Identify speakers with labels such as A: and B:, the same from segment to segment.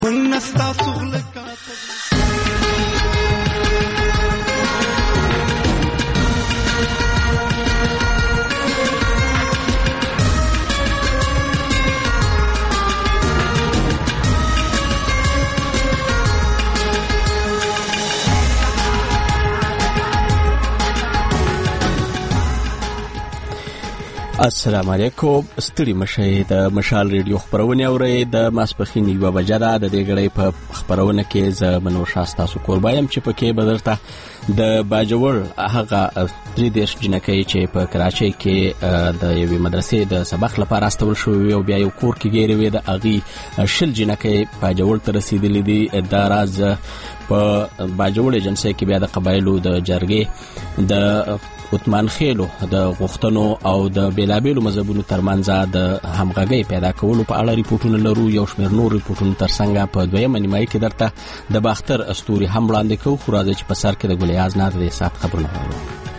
A: السلام علیکم. ستړي مشه د مشال ریډیو خبرونه اورئ. د ماسپخین یوه بجه ده. د دې غړې په خبرونه کې زه منور شاستا سو قربایم چې پکې بدرته د باجوړ هغه 3 جنکۍ چې په کراچۍ کې د یوې مدرسې د سبق لپاره استول شو او بیا یو کور کې ګیرې وې د اغي شل جنکۍ باجوړ ته رسیدلې دي. دا راز په باجوړ ایجنسی کې بیا د قبایلو د جرګې د عثمان خېلو د غوښتنو او د بیلابېلو مذهبونو ترمنځ د همغږۍ پیدا کولو په اړه ریپورتونه لرو. یو شمېر نور ریپورتونو ترڅنګ په دویمه نیمایي کې درته د باختر استوري هم وړاندې کوو. خو راځئ چې په سر کې د ګلیاز نه د ساعت خبرونه واورو.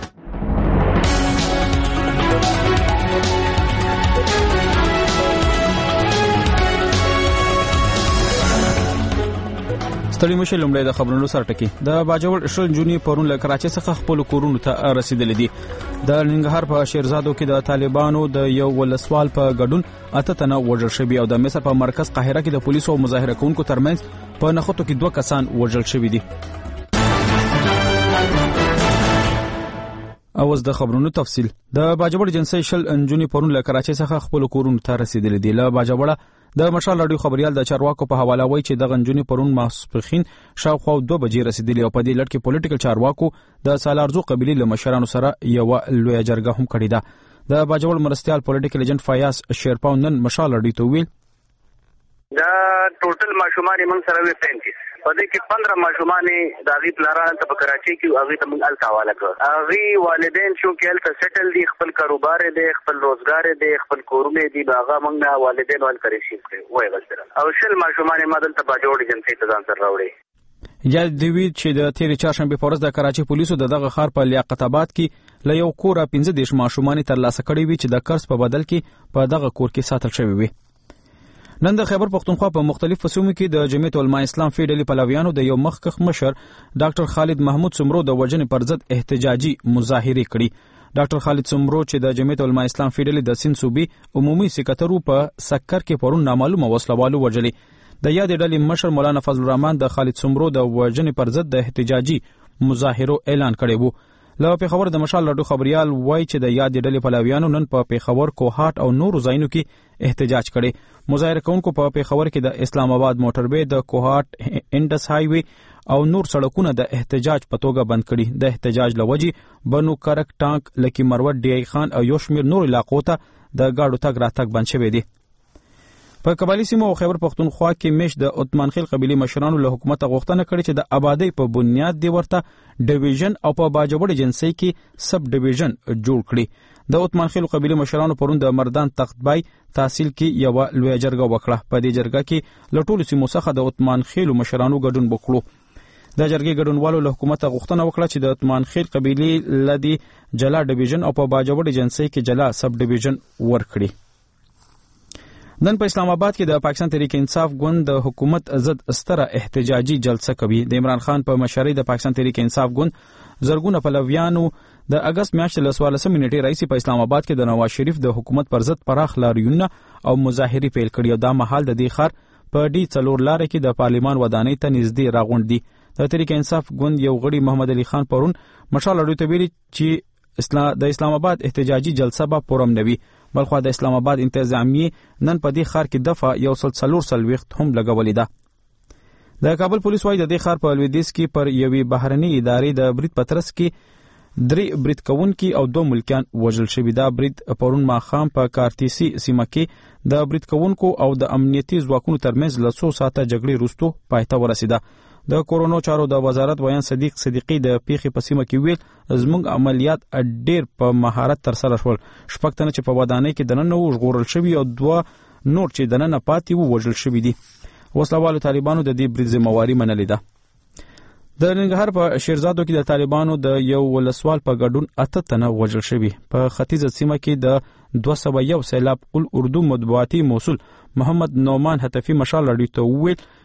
B: ستړي مشه لومړی د خبرونو سر ټکی. د باجوړ شل جونی پرون له کراچۍ څخه خپل کورونو ته رسیدلې دي. د ننګرهار په شیرزادو کې د طالبانو د یو ولسوال په ګډون 8 تنه وژل شوي او د مصر په مرکز قاهره کې د پولیسو او مظاهره کوونکو ترمنځ په نښتو کې 2 کسان وژل شوي دي. اوس د خبرونو تفصیل. د باجوړ جنسي شل انجونی پرون له کراچۍ څخه خپل کورونو ته رسیدلې دي. له باجوړ د مشال رادیو خبريال د چارواکو په حواله وایي چې د غنجونی پرون ماسپخین شاوخوا 2 بجې رسیدلی او په دې لړ کې پولیټیکل چارواکو د سالارزو قبيله له مشرانو سره یو لوی جرګه هم کړې ده. د باجوړ مرستيال پولیټیکل ایجنټ فیاض شیرپاو نن مشال رادیو ته ویل
C: دا ټوټل ماشومان موږ سره وي 35 په دې کې 15 ماشومان د اغي پلاران ته په کراچۍ کې اغي ته موږ التاواله کړ. اغي والدین شو کې الته سیټل دي، خپل کاروبار دي، خپل روزګار دي، خپل کورونه دي، باغه موږ والدین ول کړی شي وای وسره او شل ماشومان مدل ته باجوړ جنسي ته ځان سره راوړي.
B: یا دوی چې د تیر چهارشنبه په ورځ د کراچۍ پولیسو دغه خار په لیاقت آباد کې له یو کور 15 ماشومان ترلاسه کړي وي چې د قرض په بدل کې په دغه کور کې ساتل شوی وي. نن د خیبر پختونخوا په مختلفو سیمو کې د جمعیت العلماء اسلام فیډلی پلویانو د یو مخکښ مشر ډاکټر خالد محمود سمرو د وژنې پر ضد احتجاجي مظاهره کړې. ډاکټر خالد سمرو چې د جمعیت العلماء اسلام فیډلی د سند صوبې عمومي سکرټرو په سکر کې پرون نامعلومه وسلوالو وژلې. د یاد ډلې مشر مولانا فضل الرحمن د خالد سمرو د وژنې پر ضد د احتجاجي مظاهره اعلان کړی وو. له پیښور د مشال رادیو خبريال وایي چې د یاد ډلې پلویانو نن په پیښور کوهاټ او نورو ځایونو کې احتجاج کړي. مظاهره کوونکو په پیښور کې د اسلام آباد موټروي، د کوهاټ انډس های وی او نور سړکونه د احتجاج په توګه بند کړي. د احتجاج لوجي بنو کرک ټانک لکی مروت ډی خان او یو شمیر نور علاقو ته د گاډو تګ راتګ بند شوی دی. په قبایلی سیمو او خیبر پختونخوا کې مش د عثمان خیل قبيله مشرانو له حکومت غوښتنه کړې چې د آبادی په بنیاد دی ورته ډیویژن او په باجوړ جنسي کې سب ډیویژن جوړ کړي. د عثمان خیل قبيله مشرانو پرون د مردان تختبای تحصیل کې یو لوی جرګه وکړه. په دې جرګه کې له ټولو سیمو څخه د عثمان خیل مشرانو ګډون وکړو. د جرګې ګډونوالو له حکومت غوښتنه وکړه چې د عثمان خیل قبيله لدی جلا ډیویژن او په باجوړ جنسي کې جلا سب ډیویژن ورکړي. نن په اسلام آباد کې د پاکستان تحریک انصاف ګوند د حکومت ضد ستره احتجاجي جلسه کوي. د عمران خان په مشرۍ د پاکستان تحریک انصاف ګوند زرګونه پلویانو د اگست میاشتې له 14 نیټې راځي په اسلام آباد کې د نواز شریف د حکومت پر ضد پراخ لاریونونه او مظاهرې پیل کړي او دا مهال د دې خار په ډي څلور لارې کې د پارلیمان ودانۍ ته نږدې راغونډ دي. د تحریک انصاف ګوند یو غړي محمد علي خان پرون مشال رادیو ته ویلي چې د اسلام آباد احتجاجي جلسه به پرم نوي. بلخو د اسلام آباد انتظامیه نن په دې خار کې دفعه یو سلسلور وخت هم لګولې ده. د کابل پولیس وايي د دې خار په لویدیځ کې پر یوې بهرنۍ ادارې د برید پترس کې 3 برید کوونکي او 2 ملکیان وژل شوي. دا برید پرون ماښام په کارتیسی سیمه کې د برید کوونکو او د امنیتي ځواکونو ترمنځ له 100 ساعته جګړې وروسته پایته ورسیده. د کورونو چارو د وزارت ویان صدیق صدیقی د پیښې په سیمه کې ویل زموږ عملیات ډېر په مهارت تر سره شول. 6 تنه چې په ودانۍ کې دننه وژغورل شوي او 2 نور چې دننه پاتې وو وژل شوي دي. وسلوالو طالبانو د دې برید ذمہواری منلې ده. د ننګرهار په شیرزادو کې د طالبانو د یو ولسوال په ګډون 8 تنه وژل شوي. په ختیځه سیمه کې د 201 سیلاب قل اردو مطبوعاتي موصول محمد نومان هتفی مشال رادیو ته ویل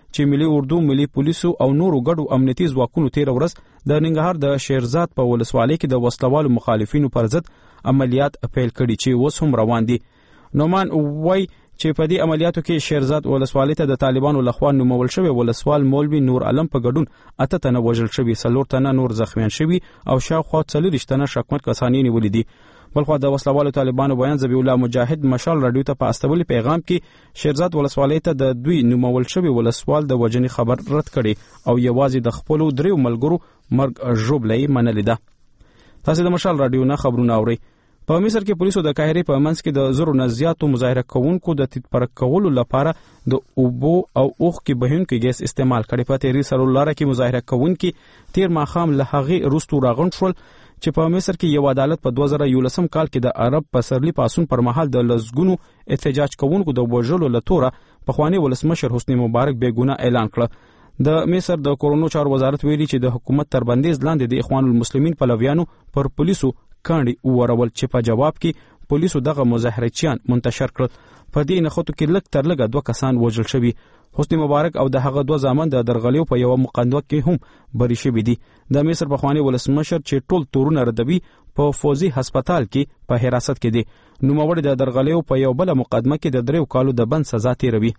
B: چې ملي اردو، ملي پولیسو او نورو ګډو امنیتي ځواکونو تیر ورځ د ننګرهار د شیرزاد په ولسوالۍ کې د وسلوالو مخالفینو پر ضد عملیات پیل کړي چې اوس هم روان دي. نومان وای چې په دې عملیاتو کې شیرزاد ولسوالۍ ته د طالبانو لخوا نومول شوی ولسوال مولوي نور علم په ګډون 8 تنه وژل شوي، 4 تنه نور زخمیان شوي او شاوخوا 40 تنه شکمن کسان نیولي دي. بلخوا د وسلوالو طالبانو بیان ذبیح الله مجاهد مشال رادیو ته په استولي پیغام کې شیرزاد ولسوالۍ ته د دوی نومول شوی ولسوال د وجنې خبر رد کړي او یوازې د خپل 3 ملګرو مرګ ژوبلې منلې ده. تاسو د مشال رادیو نه خبرونه اورئ. په مصر کې پولیسو د قاهرې په منځ کې د زرو نه زیاتو مظاهره کوونکو د تدپرک کولو لپاره د اوبو او اوښ کې بهونکي ګیس استعمال کړي. په تیری سرولاره کې مظاهره کوونکي تیر ماښام له هغې وروسته راغونډ شول چې په مصر کې یو عدالت په 2011 کال کې د عرب پسرلي پاڅون پر مهال د لسګونو احتجاج کوونکو د وژلو له توره پخوانی ولسمشر حسنی مبارک بې ګناه اعلان کړ. د مصر د کورونو چارو وزارت ویلي چې د حکومت تر بندیز لاندې د اخوان المسلمین پلویانو پر پولیسو کاندي ورول چې په جواب کې پولیسو دغه مظاهرچیان منتشر کړل. په دې نښتو کې لږ تر لږه 2 کسان وژل شوي. حسنی مبارک او د هغه 2 زامن د درغلیو په یو مقدمه کې هم بری شوي دي. د مصر پخوانی ولسمشر چې ټول تورونه ردوي په فوزي هسپتال کې په حراست کې دي. نوموړی د درغلیو په یو بل مقدمه کې د 3 کالو د بند سزا تیروي.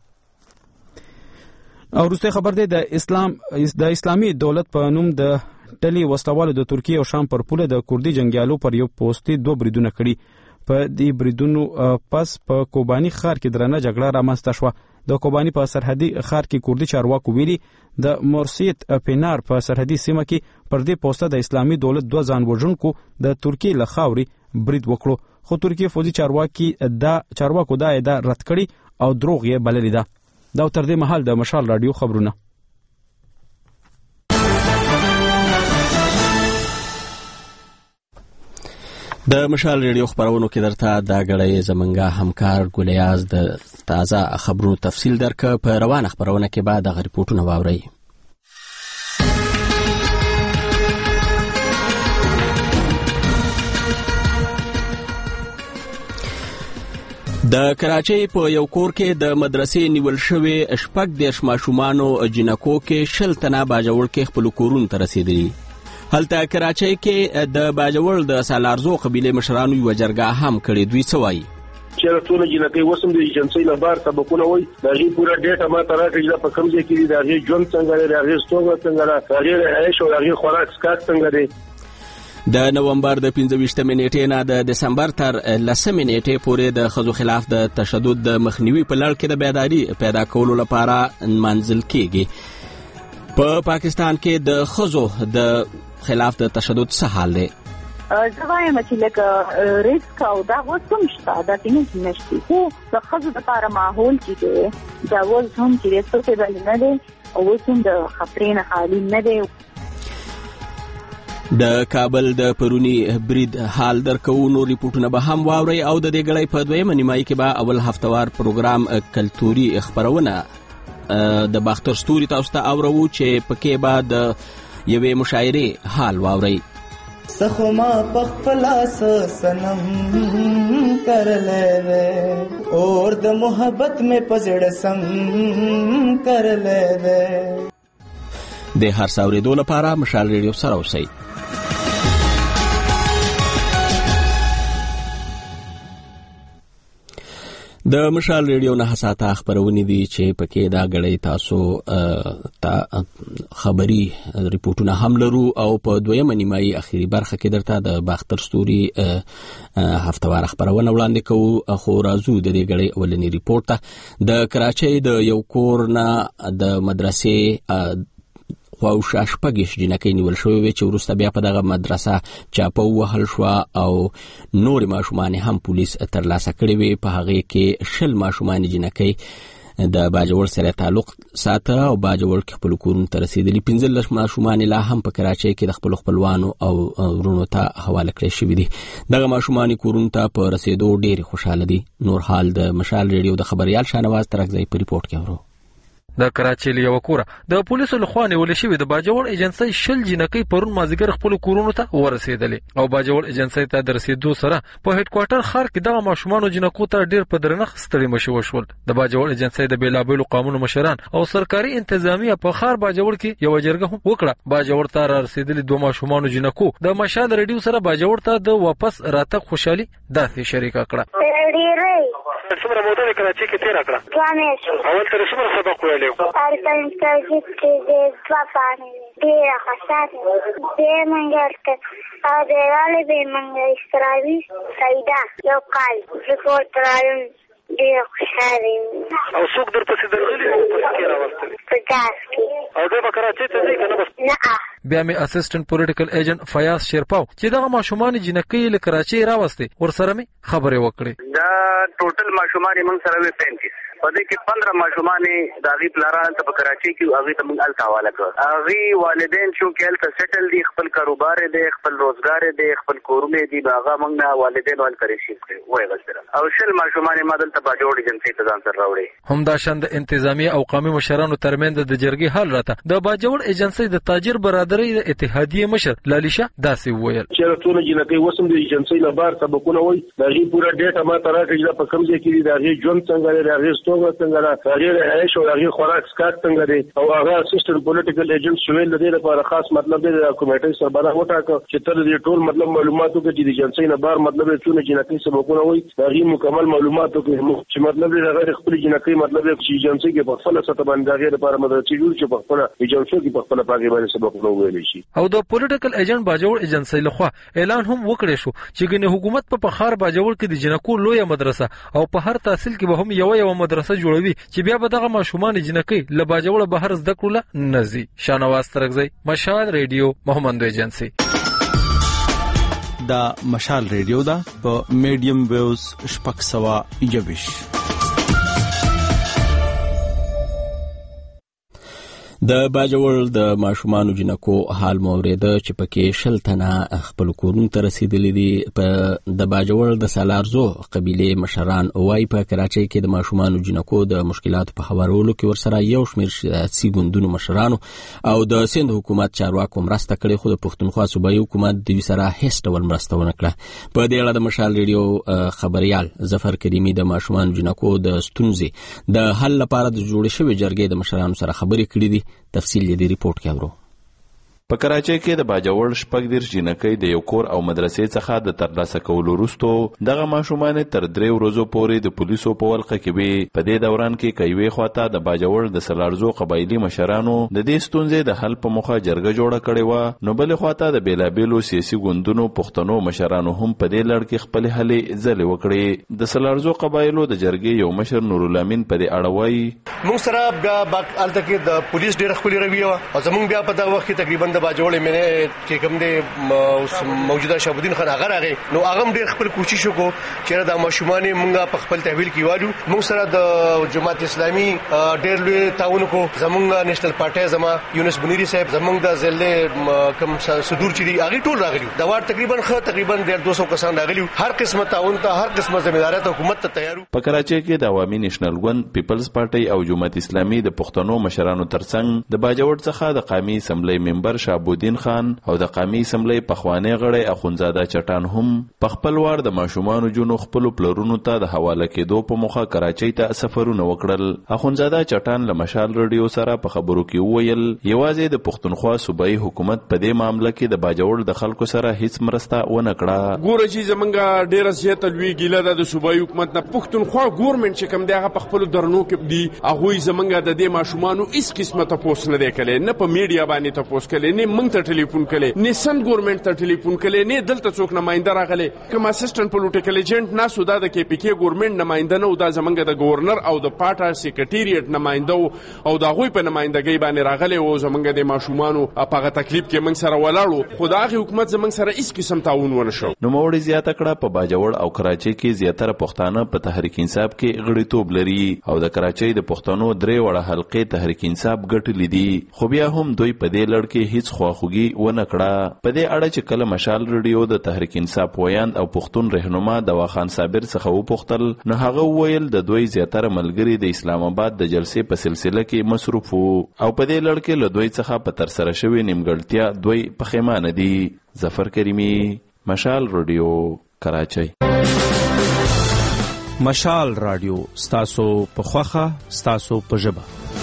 B: او وروسته خبر دی د اسلامي دولت په نوم د ډلې وسلوالو د ترکیه او شام پر پوله د کوردي جنگیالو پر یو پوستي 2 بریدونه کړي. په دې بریدونو پس په کوبانی ښار کې درنه جګړه رامنځته شوه. د کوبانی په سرحدي ښار کې کوردي چارواکو ویلي د مورسیت پینار په سرحدي سیمه کې پر دې پوسټه د اسلامي دولت 2 ځانوژونکو د ترکیه له خاورې برید وکړو، خو ترکیه فوجي چارواکو دا ادعا رد کړي او دروغ یې بللې ده. دا تر دې مهال د مشال رادیو خبرونه.
A: د مشال ریډیو خبرونو کې درته دا غړې زمونږه همکار ګولیاز د تازه خبرونو تفصیل درکړه. په روانه خبرونه کې بعد د ریپورتونو واورئ. د کراچۍ په یو کور کې د مدرسې نیول شوی 14 ماشومانو جنکو کې 20 تنه باجوړ کې خپل کورونو ته رسیدلي. هلته کراچۍ کې د باجوړ د سالارزو قبیله مشرانو یو جرګه هم کړې. دوی څه وایي؟
D: چې ټول جنکې وسم د جنسي لبار سبقونه وای دا غي پورا ډیټا ما ترا کې په کوم ځای کې دا غي ژوند څنګه لري، هغه ستوګه څنګه لري، هغه عيش او هغه خوراک سکات څنګه لري.
A: د نومبر د 15 نیټې نه د دسمبر تر 10 نیټې پورې د خزو خلاف د تشدد د مخنیوي په لړ کې د بیداری پیدا کولو لپاره منځل کېږي. په پاکستان کې د خزو د خلاف د تشدد څه حال دی؟
E: زوایم چې لکه ریسک او دا وسم شته دا تینې نشته، خو د خزو لپاره ماحول چې دا ول هم چې ریسک په بل نه دی او وسم د خطرین خالی نه دی.
A: د کابل د پرونی برید حال درکو. نو ریپورتونه به هم واوري او د دې غړې په دویمه نیمایي کې به اول هفتوار پروګرام کلتوري خبرونه د باختر ستوري تاسو ته اورو چې پکې به د یوې مشاعرې حال واوري.
F: سخما پخپلاس سنم کرلے وے اور د محبت میں پزړ سم کرلے وے.
A: د هر څاوري دوله لپاره مشال ریډیو سره اوسئ. د مشال ریډیو نه حساته خبرونه دي چې پکې دا غړې تاسو خبري ریپورتونه هم لرو او په دویمه نیمایي اخیری برخه کې درته د باختر ستوري هفتوار خبرونه وړاندې کوو. خو راځو د دې غړې اولنی ریپورت ته. د کراچۍ د یو کور نه د مدرسې خو شاشپګش جنکې نیول شوې وي چې وروسته بیا په دغه مدرسه چاپه وهل شو او نور ماشومان هم پولیس ترلاسه کړي وي. په هغه کې 20 ماشومان جنکې د باجوړ سره تعلق ساته او باجوړ کې خپل کورونو ته رسیدلي. 15 ماشومان لا هم په کراچۍ کې د خپلوانو او ورونو ته حواله کړي شوي دي. دغه ماشومان کورونو ته په رسیدو ډېر خوشاله دي. نور حال د مشال ریډیو د خبريال شانواز ترکزی په ریپورت کې اورو.
G: د کراچۍ له یو کوره د پولیسو لخوا نیول شوې د باجوړ ایجنسۍ 20 جنکۍ پرون مازیګر خپل کورونو ته ورسېدلې او باجوړ ایجنسۍ ته د رسیدو سره په هډ کوارټر ښار کې دغه ماشومان جنکو ته ډېر په درنښت ستړي مشو وشول. د باجوړ ایجنسۍ د بیلابیلو قانونو مشران او سرکاري انتظامیه په ښار باجوړ کې یو جرګه هم وکړه. باجوړ ته رسیدلې 2 ماشومان جنکو د مشال ریډیو سره باجوړ ته د واپس راتګ خوشحالي داسې شریکه کړه.
H: څومره موده د کراچۍ کې تیر کړه؟ 2 میاشتې. اول تر څومره سبق ویلو؟ ارکان تاجیک کې د 2 پانې ډېر خاصه دې منګلته او د والي به منګل استراوي سیدا یو کال رپورټ راوړم ډېر خوشاله. او څوک درپسې درغلي او پسې کې راوستل؟ په ګاز کې. او د کراچۍ ته ځي کنه؟ بس نه.
G: بیا می اسسټنټ پولیټیکل ایجنټ فیاض شیرپاو چې دغه ماشومان جنکۍ له کراچۍ راوستي ورسره می خبرې وکړې.
C: دا ټوټل ماشومان موږ سره 35 په دې کې 15 ماشومان د غي پلاران ته په کراچۍ کې هغه ته موږ الته حواله کړ. هغه والدین چې کېلته سیټل دي خپل کاروبار دي خپل روزګار دي خپل کورونه دي هغه موږ والدین ول کړی شي وای غسر او شل ماشومان مادل ته باجوړ ایجنسۍ ته ځان سره راوړي.
G: هم دا شند انتظامی او قومي مشرانو ترمنځ د جرګې حل راته د باجوړ ایجنسۍ د تاجر برادرۍ د اتحادیه مشر لالیشا داسې وویل
D: چې ټول جنکۍ وسم د ایجنسۍ نه بار سبقونه وای دا غي پورا ډیټا ما تراکې په کوم ځای کې دا غي ژوند څنګه لري هغه ستوګه څنګه لري هغه عيش او هغه خوراک سکات څنګه لري او هغه اسسټنټ پولیټیکل ایجنټ شویل لري لپاره خاص مطلب دی د کمیټې سربراہ وټاکه چې تر دې ټول مطلب معلوماتو کې د ایجنسۍ نه بار مطلب چې جنکۍ سبقونه وای دا غي مکمل معلوماتو کې چې مطلب دی هغه خپل جنکۍ مطلب چې ایجنسۍ کې په خپل سطح باندې هغه لپاره مدرسې جوړ چې په خپل ایجنسۍ کې په خپل پاګې باندې سبقونه ویل شي.
G: او د پولیټیکل ایجنټ باجوړ ایجنسۍ لخوا اعلان هم وکړی شو چې ګنې حکومت په خار باجوړ کې د جنکو لویه مدرسه او په هر تحصیل کې به هم یو مدرسه جوړوي چې بیا به دغه ماشومان جنکۍ له باجوړ بهر زده کړل نزي. شانواز ترغزی مشال ریډیو محمد ایجنسی.
A: دا مشال ریډیو دا په میډیم ویوز شپږ سوه 21. د باجوړ د ماشومان جنکو حال موریده چې پکې 20 تنه خپل کورونو ته رسیدلي دي. په د باجوړ د سالارزو قبيله مشران وای په کراچۍ کې د ماشومان جنکو د مشکلات په هوارولو کې ورسره یو شمېر سیاسي ګوندونو مشرانو او د سند حکومت چارواکو مرسته کړې خو د پښتونخوا صوبایي حکومت د سره هیڅ ډول مرسته ونه کړه. په دې اړه د مشال ریډیو خبريال ظفر کریمی د ماشومان جنکو د ستونزې د حل لپاره د جوړ شوی جرګې د مشرانو سره خبرې کړې دي. تفصیل دې ریپورت کې اورو.
I: په کراچۍ کې د باجوړ 14 جنکۍ د یو کور او مدرسې څخه د ترلاسه کولو وروسته دغه ماشومان تر 3 ورځې پورې د پولیسو په ولقه کې وي. په دې دوران کې کوي خواته د باجوړ د سلارزو قبایلی مشرانو د دې ستونزې د حل په مخه جرګه جوړه کړې و. نو بل خواته د بیلابیلو سیاسي ګوندونو پښتنو مشرانو هم په دې لړ کې خپل هلې ځلې وکړې. د سلارزو قبایلو د جرګې یو مشر نور الامین په دې اړه وایي
J: موږ سره بیا الته کې د پولیس ډېر خپل رویه او زموږ بیا په دغه وخت کې تقریبا د باجوړ مینه چې کوم دی موجوده شابودین خان هغه راغی نو هغه ډېر خپل کوشش وکړو چې دا ماشومان موږ په خپل تحویل کې وایو. موږ سره د جماعت اسلامي ډېر لوی تعاون وکړو. زموږ نېشنل پارټي زما یونس بنيري صاحب زموږ د ضلع کم صدور چې دی هغه ټول راغلیو. دا وار تقریبا 200 کسان راغلیو. هر قسمه تعاون ته هر قسمه ځمېداري ته حکومت ته تیارو.
I: په کراچۍ کې د عوامي نېشنل ګوند پیپلز پارټي او جماعت اسلامي د پښتنو مشرانو ترڅنګ د باجوړ څخه د قومي اسمبلی ممبر شابودین خان او د قومي اسمبلی پخوانی غړی اخونزاده چټان هم په خپل وار د ماشومان جنو خپل پلرونو ته د حواله کېدو په مخه کراچۍ ته سفرونه وکړل. اخونزاده چټان له مشال ریډیو سره په خبرو کې وویل یوازې د پښتونخوا صوبایي حکومت په دې معاملې کې د باجوړ د خلکو سره هیڅ مرسته ونه کړه.
K: ګوره چې زمونږ ډیره زیاته لوی ګیله ده د صوبایي حکومت نه. پښتونخوا ګورنمنت چې کوم دی هغه په خپل درنو کې دی هغه زمونږ د دې ماشومانو هیڅ قسمه تاسو نه دی کړي نه په میډیا باندې تاسو کړي نه موږ ته ټلیفون کړي نه سم ګورنمنت ته ټلیفون کړي نه دلته څوک نمائنده راغلي. کوم اسسټنټ پولیټیکل ایجنټ نه سودا د کې پی کې ګورنمنت نمائنده نه او د زمونږ د گورنر او د پارټا سیکریټریټ نمائنده او د غوي په نمائندګۍ باندې راغلي او زمونږ د ماشومانو په هغه تکلیف کې موږ سره ولاړو. خدای حکومت زمونږ سره هیڅ قسم تعاون ونه شو.
I: نو موړي زیاته کړه په باجوړ او کراچۍ کې زیاتره پښتانه په تحریک انصاف کې غړیتوب لري او د کراچۍ د پښتنو 3 وړه حلقې تحریک انصاف ګټلې دي خو بیا هم دوی په دې لړ کې هیڅ هیڅ خواخوږي ونه کړه. په دې اړه چې کله مشال ریډیو د تحریک انصاف ویاند او پښتون رهنما دواخان صابر څخه وپوښتل نو هغه وویل د دوی زیاتره ملګري د اسلام آباد د جلسې په سلسله کې مصروف وو او په دې لړ کې له دوی څخه په ترسره شوې نیمګړتیا دوی پښیمانه دي. ظفر کریمی، مشال ریډیو، کراچۍ.
B: مشال رادیو ستاسو په خوخه ستاسو په ژبه.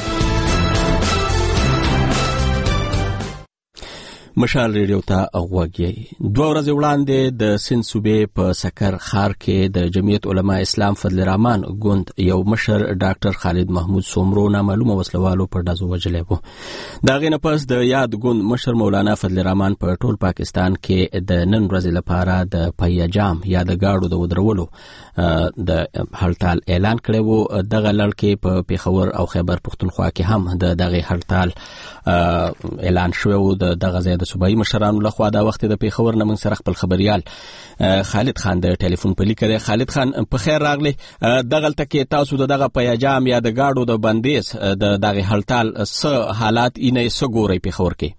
A: مشال ریډیو ته غوږی. 2 ورځې وړاندې د سند صوبې په سکر ښار کې د جمعیت علما اسلام فضل الرحمن ګوند یو مشر ډاکټر خالد محمود سومرو نامعلومه وسلوالو په ډزو وژلی و. د هغې نه پس د یاد ګوند مشر مولانا فضل الرحمن په ټول پاکستان کې د نن ورځې لپاره د پیجام یا د گاډو د ودرولو د هړتال اعلان کړی و. دغه لړ کې په پیښور او خیبر پښتونخوا کې هم د دغه هړتال اعلان شوی و. دغه ځای د صوبایي مشرانو لخوا دا وخت د پیښور نه موږ سره خپل خبريال خالد خان د ټلیفون په لیکه دی. خالد خان په خیر راغلی. دغلته کې تاسو دغه پیجام یا د گاډو د بندیز د دغه هړتال څه حالات اینه څه ګوري پیښور کې؟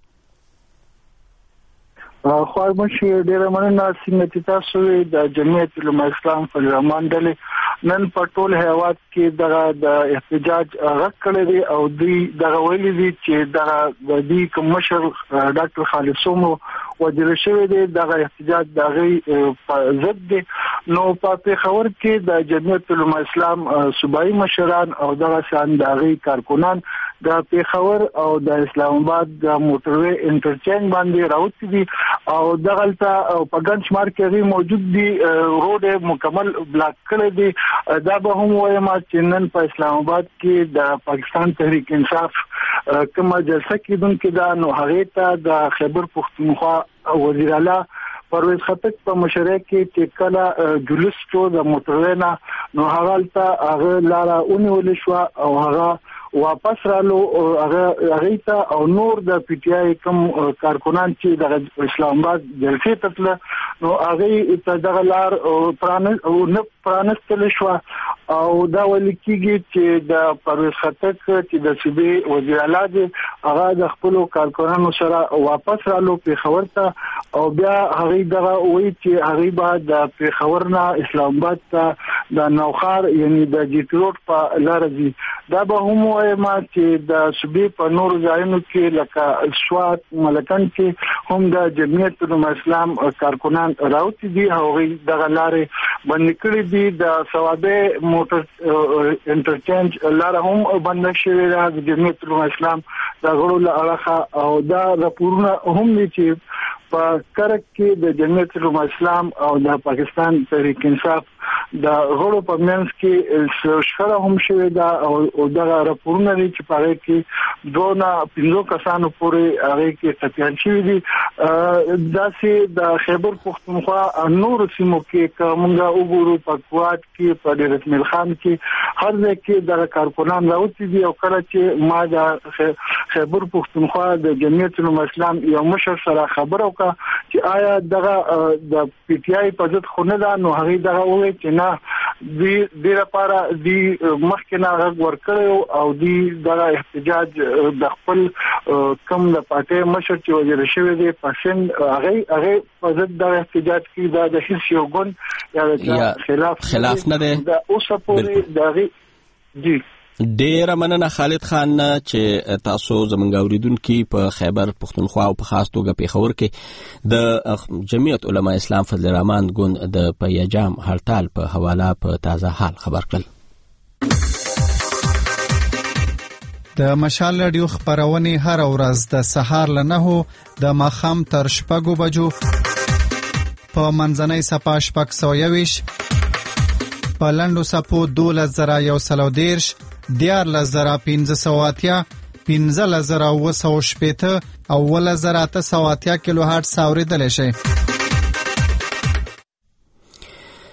L: خو مشي ډیره مننه څنګه چې تاسو د جمعیت علما اسلام فضل الرحمن ډلې نن په ټول هیواد کې د احتجاج غږ کړی دی او دوی دغه ویلي دي چې د دې کوم مشر ډاکټر خالد سومرو وجل شوی دی. دغه احتجاج دغه ضد دی. نو په پیښور کې د جمعیت علما اسلام صوبایي مشران او دغه شان دغه کارکونان د پیښور او د اسلام آباد د موټروي انټرچینج باندې راوتی دي او دغلته په ګڼ شمار کې موجود دي. روډ مکمل بلاک کړی دی. دا به هم وایم چې نن په اسلام آباد کې د پاکستان تحریک انصاف کومه جلسه کېدونکې ده نو هغه ته د خیبر پښتونخوا وزیر اعلی پرویز خټک په مشرۍ کې چې کله جلوس شو د موټروي نه نو هغه لاره اونول شو او هغه واپس رالو هغه ته او نور د پی ټی آی کوم کارکونان چې د اسلام آباد جلسې ته نو هغه ته دغه لار پرانستل شو او دا ولیکيږي چې د پرویز خټک چې د صوبې وزیر اعلی دی هغه د خپل کارکونانو سره واپس رالو پیښور ته او بیا هغه دغه وایي چې هغه بعد د پیښور نه اسلام آباد ته د نوخار یعنی د جی پی روډ په لار دی. دا به هم وایم چې د صوبې په نور ځایونو کې لکه سوات ملکن کې هم د جمعیت علما اسلام کارکونان راوتی دي. هغه دغه لارې بند کړې دي. د ثوابه موټر انټرچینج لار هم بند شوې ده د جمعیت علما اسلام د غړو لاره او دا راپورونه هم دي چې په کرک کې د جمعیت علما اسلام او د پاکستان تحریک انصاف د غړو په منځ کې شخړه هم شوې ده او دغه راپورونه دي چې په هغه کې 2-5 کسانو پورې هغه کې ټپيان شوي دي. داسې د خیبر پښتونخوا نور سیمو کې کومه وګورو په کوات کې په ډیر اسماعیل خان کې هر ځای کې د کارکونان راوتی دي او کله چې ما د خیبر پښتونخوا د جمعیت علما اسلام یو مشر سره خبرو چې آیا دغه د پی ټی آی په ضد خو نه ده نو هغه دغه وایي چې نه د لپاره د مخکې نه غږ ورکړو او دغه احتجاج د خپل کم د پاتې مشر چې وزیر شوی دی پسند هغه په ضد د احتجاج کې د هیڅ یو ګوند یا
A: خلاف نه ده
L: د اوسه پورې دغه دی.
A: ډیره مننه خالد خان چې تاسو زمونږ اوریدونکو په خیبر پښتونخوا او په خاص توګه پیښور کې د جمعیت علما اسلام فضل الرحمن ګوند د پیجام هړتال په حواله په تازه حال خبر کړل.
M: د مشال رادیو خبرونه هر ورځ د سهار ل 9 د ماخام تر 6 بجو په منځنۍ صفه 621 په لاندو صفو 2130 14580 15080 او 11880 کیلو هرتز اوریدل شي.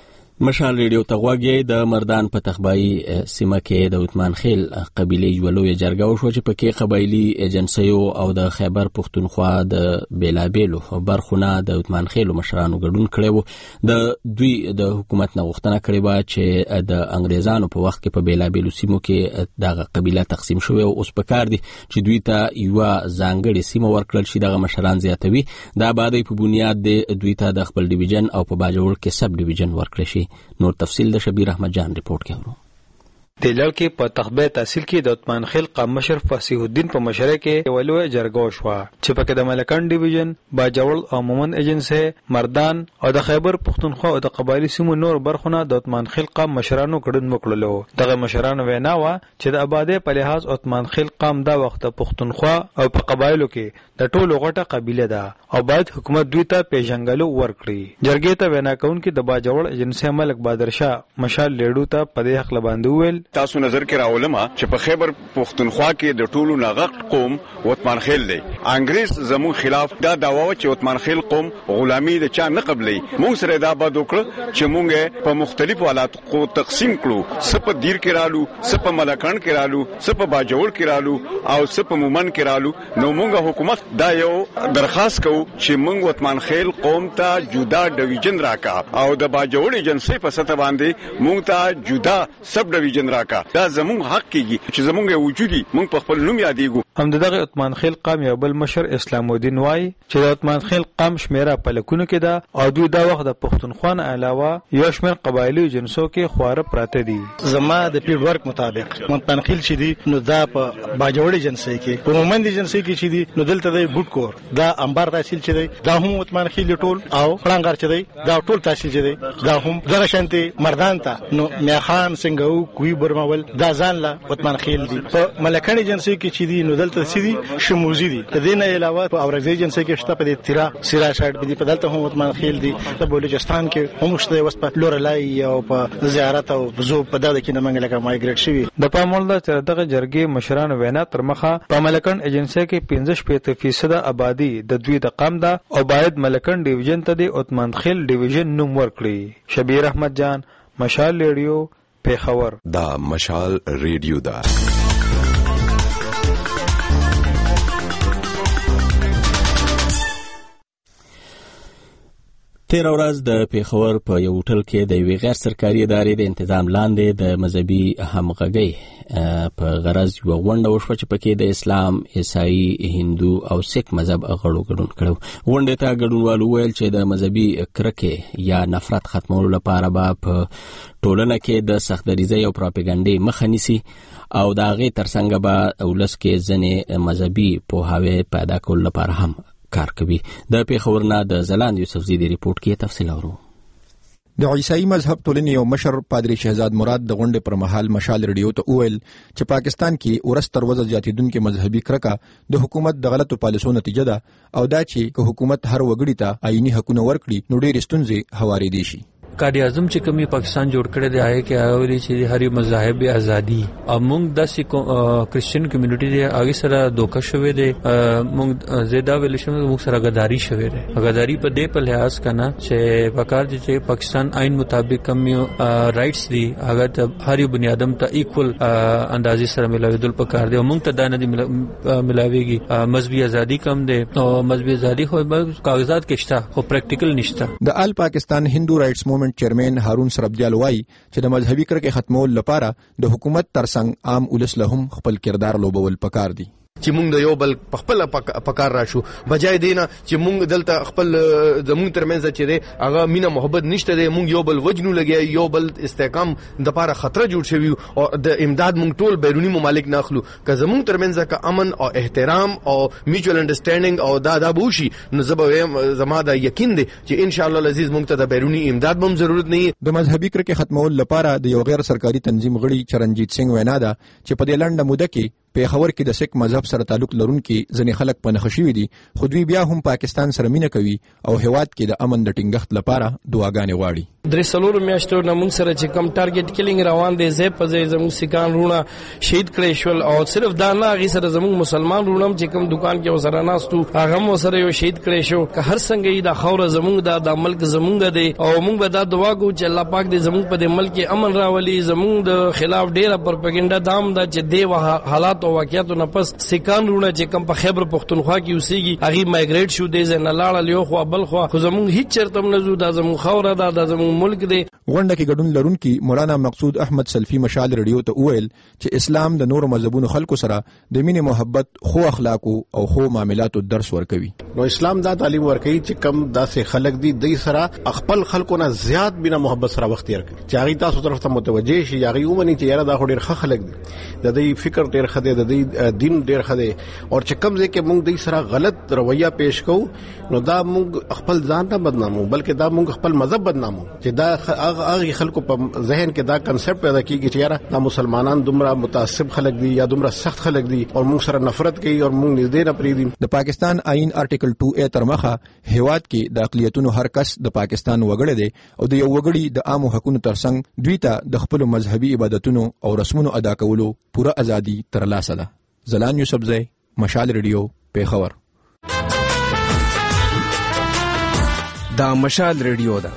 A: مشال ریډیو ته غوږی. د مردان په تخبایی سیمه کې د عثمان خیل قبیلې یو لوی جرګه وشو چې پکې قبایلی ایجنسیو او د خیبر پښتونخوا د بیلابیلو برخونه د عثمان خیل مشرانو ګډون کړي. د دوی د حکومت نه غوښتنه کړې و چې د انګریزانو په وخت کې په بیلابیلو سیمو کې دغه قبیله تقسیم شوی او اوس پکار دي چې دوی ته یو ځانګړي سیمه ورکړل شي. دغه مشران زیاتوي د آبادی په بنیاد دوی ته د خپل ډیویژن او په باجوړ کې سب ډیویژن ورکړل شي. نور تفصیل د شبیر احمد جان رپورت کې ورو.
N: د لړ کې په تخبه تحصیل کې د عثمان خیل قام مشر فصیح الدین په مشره کې یو لوی جرګه وشوه چې پکې د ملکان ډیویژن، باجوړ او مومن ایجنسی، مردان او د خیبر پښتونخوا او د قبایلی سیمو نور برخونه د عثمان خیل قام مشرانو ګډون وکړلو. دغه مشرانو وینا و چې د آبادی په لحاظ عثمان خیل قام دا وخت پښتونخوا او په قبایلو کې د ټولو غټه قبیله ده او باید حکومت دوی ته پیژنګلو ورکړي. جرګې ته وینا کوونکي د باجوړ ایجنسی ملک بادر شاه مشال لیډو ته په دې حق باندې ویل
O: تاسو نظر کې راولم چې په خیبر پښتونخوا کې د ټولو ناغق قوم عثمان خیل دی. انګريز زموږ خلاف دا داوا چې عثمان خیل قوم غلامی د چا نه قبلې. موږ سره دا بد وکړه چې موږ په مختلفو حالات کو تقسیم کړو. سپ دیر کې رالو، سپ ملکان کې رالو، سپ باجوړ کې رالو او سپ مومن کې رالو. نو موږ حکومت دا یو درخواست کوو چې موږ عثمان خیل قوم ته جدا ډیویژن راکا او د باجوړ ایجنسی په سطح باندې موږ ته جدا سب ډیویژن راکا. دا زموږ حق کیږي چې زموږ وجودي موږ په خپل نوم یادېږو.
N: هم دغه عثمان خیل قام یو بل مشر اسلام الدین وای چې د عثمان خیل قام شمیره په لکونو کې ده او دوی دا وخت د پښتونخوا نه علاوه یو شمېر قبایلی جنسو کې خواره پراته دي.
P: زما د پیډ ورک مطابق عثمان خیل چې دي نو دا په باجوړ جنسي کې، په مومن جنسي کې چې دي نو دلته د بوټ کور دا انبار تحصیل چې دی دا هم عثمان خیل ټول او پړنګار چې دی دا ټول تحصیل چې دی دا هم دغه شانتي مردان ته نو میاخان سنگو کوی برمول دا ځان لا عثمان خیل دي. په ملکان جنسي کې چې دي نو دلته سيدي شموزي دي. د دې نه علاوه په اورګزي جنسي کې شته په دې تیرا سیرا شاړ دي په دلته هم عثمان خیل دي. په بلوچستان کې هم شته وس په لورلای او په زیارت او زو په دغه کې نه منګل کا مایګریټ شوی.
N: د پامول د دغه جرګې مشران وینا تر مخه په ملکان ایجنسی کې 15% آبادی د دوی د قام ده او باید ملکان ډیویژن ته د عثمان خیل ډیویژن نوم ورکړي. شبیر احمد جان، مشال ریډیو، پیښور.
Q: دا مشال ریډیو دا
A: تیر ورځ د پیښور په یو هوټل کې د یوې غیر سرکاري ادارې د تنظیم لاندې د مذهبي همغږۍ په غرض یو غونډه وشوه چې پکې د اسلام، عیسائی، هندو او سیک مذهب غړو ګډون کړو. غونډې ته ګډونوالو ویل چې د مذهبي کرکې یا نفرت ختمولو لپاره به په ټولنه کې د سختدریزۍ او پروپاګاندا مخه نیسي او د هغې ترڅنګ به ولس کې ځینې مذهبي پوهاوی پیدا کولو لپاره هم کار کوي. د پیښور نه د زلاند یوسفزي دی ریپورت کې تفصیل اورو.
R: د عیسائی مذهب ټولنې یو مشر پادری شهزاد مراد د غونډې پر مهال مشال ریډیو ته وویل چې پاکستان کې ورستر وضع زیاتیدونکو مذهبي کرکه د حکومت د غلطو پالیسو نتیجه ده او دا چې حکومت هر وګړي ته آئینی حقونه ورکړي نو ډېرې ستونزې هوارې دي شي.
S: قائد اعظم چې کومي پاکستان جوړ کړی دی هغه کې اوري چې هر یو مذهب ازادي او موږ د کرسچن کمیونټي دی هغه سره دوکه شوی دی. موږ زیاده ویل شو موږ سره غداری شوی دی. غداری په دې په لحاظ کنه چې پکار دي چې پاکستان آئین مطابق کوم رائټس دي هغه ته هر یو بنی آدم ته ایکول اندازې سره ملاویدل پکار دی. موږ ته دا نه دي ملاويږي. مذهبي ازادي کم دی او مذهبي ازادي خو کاغذات کې شته خو پریکټیکل نشته.
R: د آل پاکستان هندو رائټس موومېنټ چیرمن هارون سربجال وایي چې د مذهبي کرکې ختمول لپاره د حکومت ترڅنګ عام ولس له هم خپل کردار لوبول پکار دي.
J: چې موږ د یو بل خپل پکار راشو بجای دینه چې موږ دلته خپل زموږ ترمنځ چې دی هغه مینا محبت نشته دی. موږ یو بل وجنو لګي، یو بل استحکام د لپاره خطر جوړ شوی او د امداد موږ ټول بیرونی ممالک نه اخلو. که زموږ ترمنځ کا امن او احترام او میوچوال انډرستانډینګ او دا بوشي نو زما دا یقین دی چې ان شاء الله العزیز موږ ته د بیرونی امداد هم ضرورت نه.
R: د مذهبي کرکې ختمول لپاره د یو غیر سرکاري تنظیم غړي چرنجیت سنگ وینا ده چې په دې لنډه موده کې پیښور کې د سیک مذهب سره تعلق لرونکي ځینې خلک په نښه شوي دي خو دوی بیا هم پاکستان سره مینه کوي او هیواد کې د امن د ټینګښت لپاره دعاګانې غواړي.
T: درې څلور میاشتو نه موږ سره چې کم ټارګټ کیلینګ روان دی زه په ځای زموږ سکان رونه شهید کړي شول او صرف دا نه غي سره زموږ مسلمان رونم چې کم دکان کې وسره ناستو هغه مو سره یو شهید کړي شو که هر څنګه دا خوره زموږ د ملک زموږ دی او موږ به دا دعا کوو چې الله پاک دې زموږ په ملک کې امن راولي زموږ د خلاف ډیره پروپاګاندا دام دا چې دی حالات او واقعیتو نه پس سکان رونه چې کم په خیبر پختونخوا کې اوسېږي هغه مایګریټ شو دی نه لاړ لیو خو بل خو زموږ هیڅ چرته نه زو دا زموږ خوره دا زموږ ملک دی.
R: غونډه کې ګډون لرونکي مولانا مقصود احمد سلفي مشال رادیو ته وویل چې اسلام د نورو مذهبونو خلکو سره د مینې محبت خو اخلاق او خو معاملاتو درس ورکوي.
J: نو اسلام دا تعلیم ورکوي چې کم داسې خلک دي د سره خپل خلکو نه زیات بنا محبت سره وخت تیر کوي چې هغه تاسو طرف ته متوجه شي هغه ومني چې یاره دا ډېر ښه خلک دي د دې فکر ډېر ښه دی د دې دین ډېر ښه دی او چې کم ځکه موږ د سره غلط رویه پیش کوو نو دا موږ خپل ځان ته بدنامو بلکې دا موږ خپل مذهب بدنامو چې دا هغه خلکو په ذهن کې دا کنسپټ پیدا کیږي چې یاره دا مسلمانان دومره متعصب خلک دي یا دومره سخت خلک دي او موږ سره نفرت کوي او موږ نږدې نه پریدي.
R: د پاکستان آئین آرټیکل 2A تر مخه هیواد کې د اقلیتونو هر کس د پاکستان وګړی دی او د یو وګړي د عامو حقوقو ترڅنګ دوی ته د خپل مذهبي عبادتونو او رسمونو ادا کولو پوره ازادي ترلاسه ده. زلان یوسفزی، مشال ریډیو، پیښور.
U: دا مشال ریډیو ده.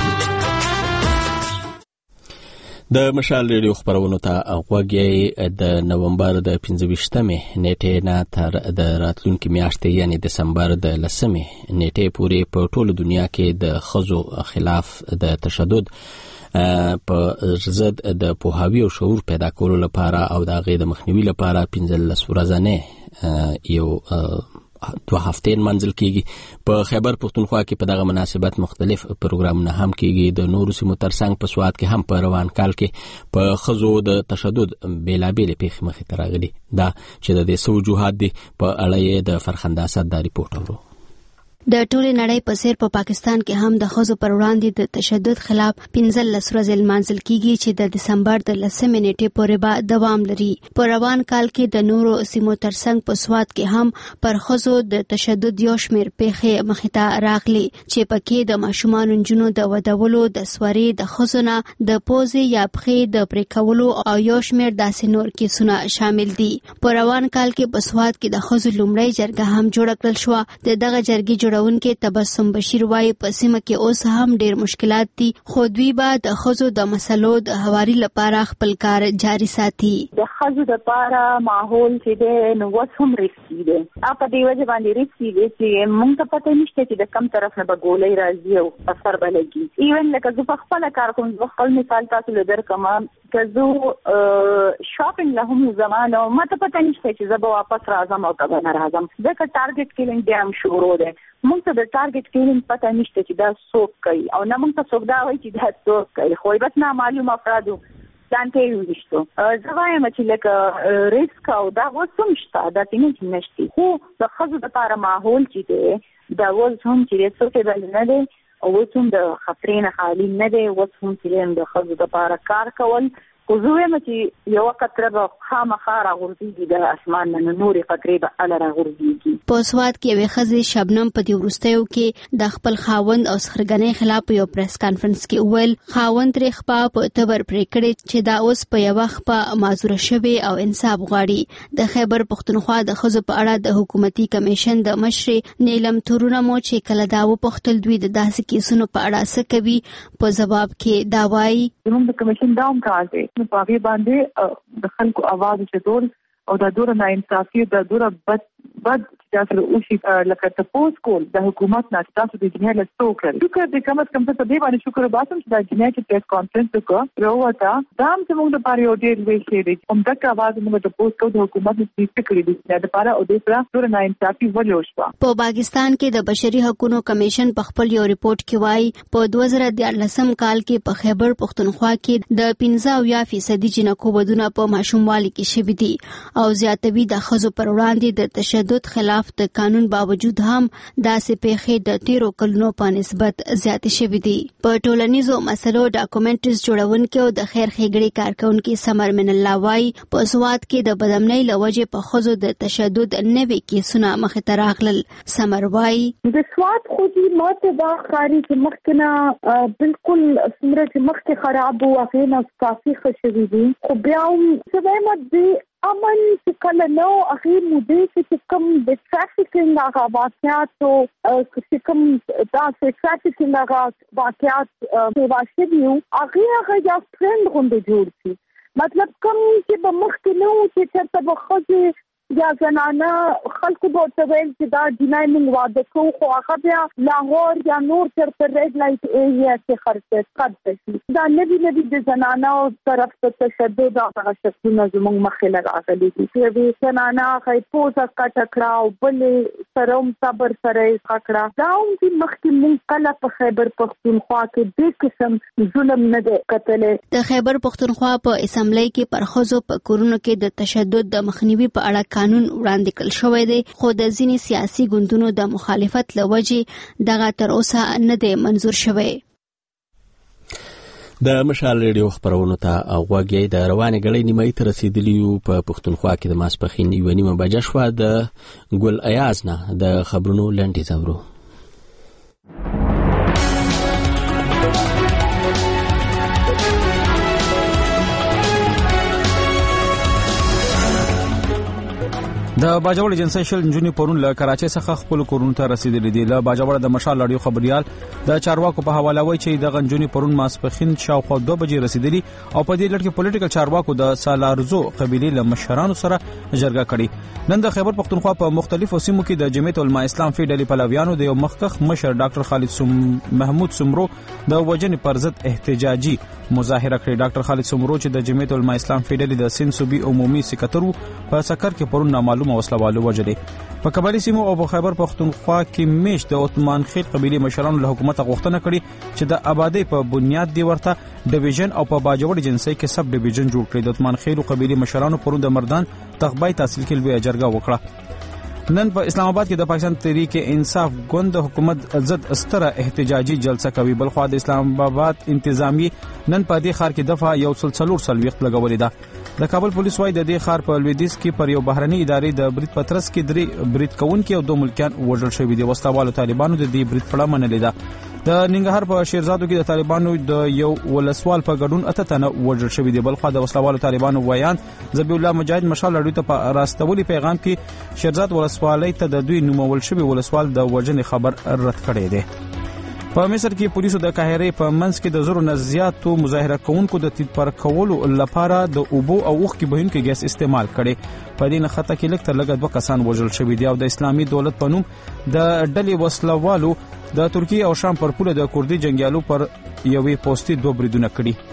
A: د مشال ریډیو خبرونو ته غوږی د نومبر د 25مې نیټې نه تر د راتلونکي میاشتې یعنی دسمبر د 10مې نیټې پورې په ټوله دنیا کې د ښځو خلاف د تشدد په ضد د پوهاوی او شعور پیدا کولو لپاره او د هغې د مخنیوي لپاره 15 ورځې یو 2 هفتې منځل کیږي. په خیبر پختونخوا کې په دغه مناسبت مختلف پروګرامونه هم کیږي. د نورو سیمو ترڅنګ په سواد کې هم په روان کال کې په ښځو د تشدد بیلابېلې پیښې مخې ته راغلي. دا چې د دې څه وجوهات دي په اړه یې د فرخنده اسد دا ریپورټ اورو.
V: د ټولې نړۍ په څیر په پاکستان کې هم د ښځو پر وړاندې د تشدد خلاف 15 ورځې لمانځل کیږي چې د دسمبر د 10مې نیټې پورې به دوام لري. په روان کال کې د نورو سیمو ترڅنګ په سواد کې هم پر ښځو د تشدد یو شمېر پیښې مخې ته راغلي چې پکې د ماشومانو نجونو د ودولو، د سوري، د ښځو نه د پوزې یا پښې د پرې کولو او یو شمېر داسې نور کیسونه شامل دي. په روان کال کې په سواد کې د ښځو لومړی جرګه هم جوړه کړل شوه. د دغه جرګې جوړونکي تبسم بشیر وايي په سیمه کې اوس هم ډېر مشکلات دي خو دوی به د ښځو د مسلو د هواري لپاره خپل کار جاري ساتي.
E: د ښځو لپاره ماحول چې دی نو اوس هم ریسکي دی. په دې وجه باندې ریسکي دی چې موږ ته پته نشته چې د کوم طرف نه به ګولۍ راځي او اثر به لګي. ایون لکه زه په خپله کار کوم، زه خپل مثال تاسو له درکم که زه شاپینګ له هم زمانه ما ته پته نشته چې زه به واپس راځم او که به نه راځم ځکه ټارګټ کیلینګ بیا هم شروع دی. موږ ته د ټارګټ کیلینګ پته نشته چې دا څوک کوي او نه موږ ته څوک دا وایي چې دا څوک کوي خو بس نامعلوم افرادو ځان ته یې وویشتو. زه وایم چې لکه ریسک او دا اوس هم شته، دا څنګه چې نشته خو د ښځو دپاره ماحول چې دی دا اوس هم چې سوټیبل نه دی او اوس هم د خطرې نه خالي نه دی. اوس هم چې د ښځو دپاره کار کول خو زه وایم چې یوه قطره به خامخا راغورځېږي د اسمان نه، نورې قطرې به هله راغورځېږي.
V: په سواد کې یوې ښځې شبنم په دې وروستیو کې د خپل خاوند او سخرګنۍ خلاف په یو پریس کانفرنس کې وویل خاوند ترې خپه په تبر پرې کړې چې دا اوس په یوه خپه معذوره شوې او انصاف غواړي. د خیبر پختونخوا د ښځو په اړه د حکومتي کمیشن د مشرې نیلم تورونمو چې کله دا وپوښتل دوی د داسې کیسونو په اړه څه کوي په ځواب کې دا وایي
W: زموږ د کمیشن دا هم کار دی نو په هغې باندې د خلکو اواز اوچتول او دا دوره ناانصافي دا دوره بد چې تاسو اوسئ لکه تپوس کول د حکومت نه تاسو د جنایت له څه وکړل. شکر دې کم از کم ته دې باندې شکر وباسم چې دا جنایت چې پریس کانفرنس وکړه راووته دا هم زموږ دپاره یو ډېر لوی شی دی. همدغه اواز موږ تپوس کوو د حکومت نه څه کړي دي دا دپاره او دې سره دوره ناانصافي ولې وشوه.
V: په پاکستان کې د بشري حقوقو کمیشن په خپل یو ریپورت کې وایي په 2014 کال کې په خیبر پختونخوا کې د 15% جنکو ودونه په ماشوموالي کې شوي دي او زیاتوي د ښځو پر وړاندې د تشدد خلاف خلاف د قانون باوجود هم داسې پیښې د تیرو کلونو په نسبت زیاتې شوې دي. په ټولنیزو مسلو ډاکومنټریز جوړونکي او د خیر ښېګړې کارکونکي سمر من الله وايي په سواد کې د بدامنۍ له وجې په ښځو د تشدد نوي کیسونه مخې ته راغلل. سمر وايي
W: د سواد خو دې ماته دا ښکاري چې مخکې نه بالکل څومره چې مخکې خراب وو هغې نه کافي ښه شوي دي، خو بیا هم زه وایم د امن چې کله نه و هغې مودې چې کوم د ټرافیکینګ هغه واقعات او چې کوم داسې ټرافیکینګ هغه واقعات پیدا شوي وو هغه یو ټرینډ غوندې جوړ شي. مطلب کوم چې به مخکې نه وو چې چېرته به ښځې یا زنانه خلکو به ورته ویل چې دا جنۍ موږ واده کوو، خو هغه بیا لاهور یا نور چېرته ریډ لایټ ایریا کې خرڅ شي. دا نوي د زنانو طرف ته تشدد او هغه شکلونه زموږ مخې له راغلي دي. یوې زنانه هغه پوزه کټه کړه او بلې سره هم صبر سره یې ښه کړه. دا هم چې مخکې موږ کله په خیبر پښتونخوا کې دې قسم ظلم نه دی کتلی.
V: د خیبر پښتونخوا په اسمبلی کې پر ښځو په کورونو کې د تشدد د مخنیوي په اړه قانون وړاندې کړل شوی دی، خو د ځینې سیاسي ګوندونو د مخالفت له وجې دغه تر اوسه نه دی منظور شوی.
A: د مشال ریډیو خبرونو ته غوږی د روانې غړې نیمایي ته رسیدلی یو. په پښتونخوا کې د ماسپښین 1:30 بجې شوه. د ګل ایاز نه د خبرونو لنډیز اورو.
B: د باجوړ ایجنسی شل نجونې پرون له کراچۍ څخه خپل کورونو ته رسیدلې دي. له باجوړ د مشال رادیو خبريال د چارواکو په حواله وایي چې د نجونې پرون ماسپښین شاوخوا 2 بجې رسیدلي او په دې لړ کې پولیټیکل چارواکو د سالارزو قبيلې له مشرانو سره جرګه کړې. نن د خیبر پښتونخوا په مختلفو سیمو کې د جمعیت العلماء اسلام فی ډلې پلویانو د یو مخکخ مشر ډاکټر خالد محمود سمرو د وجنې پر ضد احتجاجي مظاهره کړې. ډاکټر خالد سمرو چې د جمعیت العلماء اسلام فی ډلې د سند صوبې عمومي سکرټر په سکر کې پرون نامعلومه وسلوالو وجلې. په قبایلی سیمو او په خیبر پښتونخوا کې میش د عثمان خیل قبیلې مشرانو له حکومت غوښتنه کړې چې د آبادی په بنیاد دی ورته ډیویژن او په باجوړ ایجنسی کې سب ډیویژن جوړ کړي. د عثمان خیل قبیلې مشرانو پرون د مردان تغبای تحصیل کې لوی جرګه وکړه. نن په اسلام آباد کې د پاکستان تحریک انصاف ګوند حکومت ضد ستره احتجاجي جلسه کوي. بلخوا د اسلام آباد انتظامی نن په دې ښار کې دفعه یو سلسلور سلويخت لګولې ده. د کابل پولیس وايي د دې ښار په لویدیځ کې پر یو بهرني ادارې د برید پترس کې 3 برید کوونکي او 2 ملکیان وژل شوي دي. وسلوالو طالبانو د دې برید پړه منلې ده. د ننګرهار په شیرزادو کې د طالبانو د یو ولسوال په ګډون 8 تنه وژل شوي دي. بلخوا د وسلوالو طالبانو ویان ذبیح الله مجاهد مشال لړۍ ته په راستولي پیغام کې شیرزاد ولسوالۍ ته د دوی نومول شوی ولسوال د وژنې خبر رد کړی دی. په مصر کې پولیسو د قاهرې په منځ کې د زرو نه زیاتو مظاهره کوونکو د تید پر کولو لپاره د اوبو او اوخ کې بهونکي ګیس استعمال کړي. په دې نخته کې لږ تر لږه 2 کسان وژل شوي دي او د اسلامي دولت په نوم د ډلې وسلوالو د ترکیه او شام پر پوله د کردي جنگیالو پر یوې پوسټي 2 بریدونه کړي.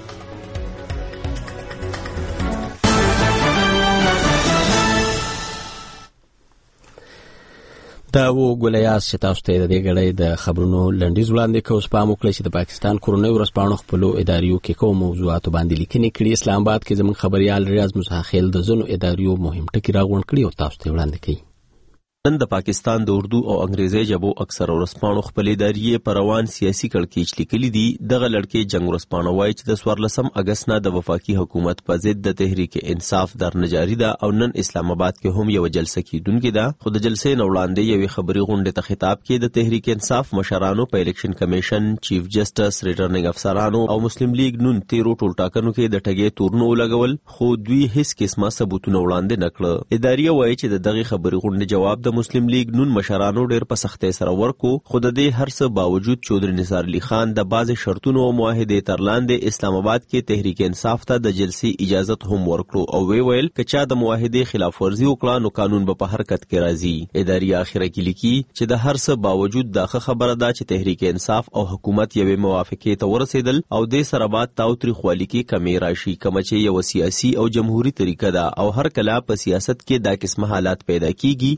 A: دا و ګولیاس چې تاسو ته د دې غړې د خبرونو لنډیز وړاندې کوم سپام وکړي چې د پاکستان کورونی ورسپانو خپل اداریو کې کوم موضوعات باندې لیکنې کړي. اسلام آباد کې زموږ خبريال ریاض مزاخیل د زنو اداریو مهم ټکی راغونډ کړي او تاسو ته وړاندې کړي.
C: نن د پاکستان د اردو او انګریزي ژبو اکثر ورسپانو خپل ادارې پر روان سیاسي کړکېچ لیکلي دي. دغه لړکې جنگ ورسپانو وایي چې د 14 اگست نه د وفاقي حکومت په ضد د تحریک انصاف درنه جاری ده او نن اسلام آباد کې هم یو جلسه کیدونکې ده. خو د جلسې نه وړاندې یوې خبري غونډې ته خطاب کې د تحریک انصاف مشرانو په الیکشن کمیشن، چیف جسټس، ریټرنینګ افسرانو او مسلم لیگ نون 13 ټولټاکنو کې د ټګې تورنو لګول، خو دوی هیڅ قسمه ثبوتونه وړاندې نکړه. ادارې وایي چې دغه خبري غونډې جواب د مسلم لیگ نون مشرانو ډېر په سختۍ سره ورکو، خو د دې هر څه باوجود چودري نثار علي خان د بعضې شرطونو او معاهدې تر لاندې اسلام آباد کې تحریک انصاف ته د جلسې اجازت هم ورکړو او ویل که چا د معاهدې خلاف ورزي وکړه نو قانون به په حرکت کې راځي. ادارې اخره کې لیکي چې د هر څه باوجود دا خبره ده چې تحریک انصاف او حکومت یوې موافقې ته ورسېدل او د سره بعد تاوتریخوالي کې کمی راشي، کومه چې یو سیاسي او جمهوریت طریقه ده او هر کله په سیاست کې دا قسمه حالات پیدا کیږي، خو د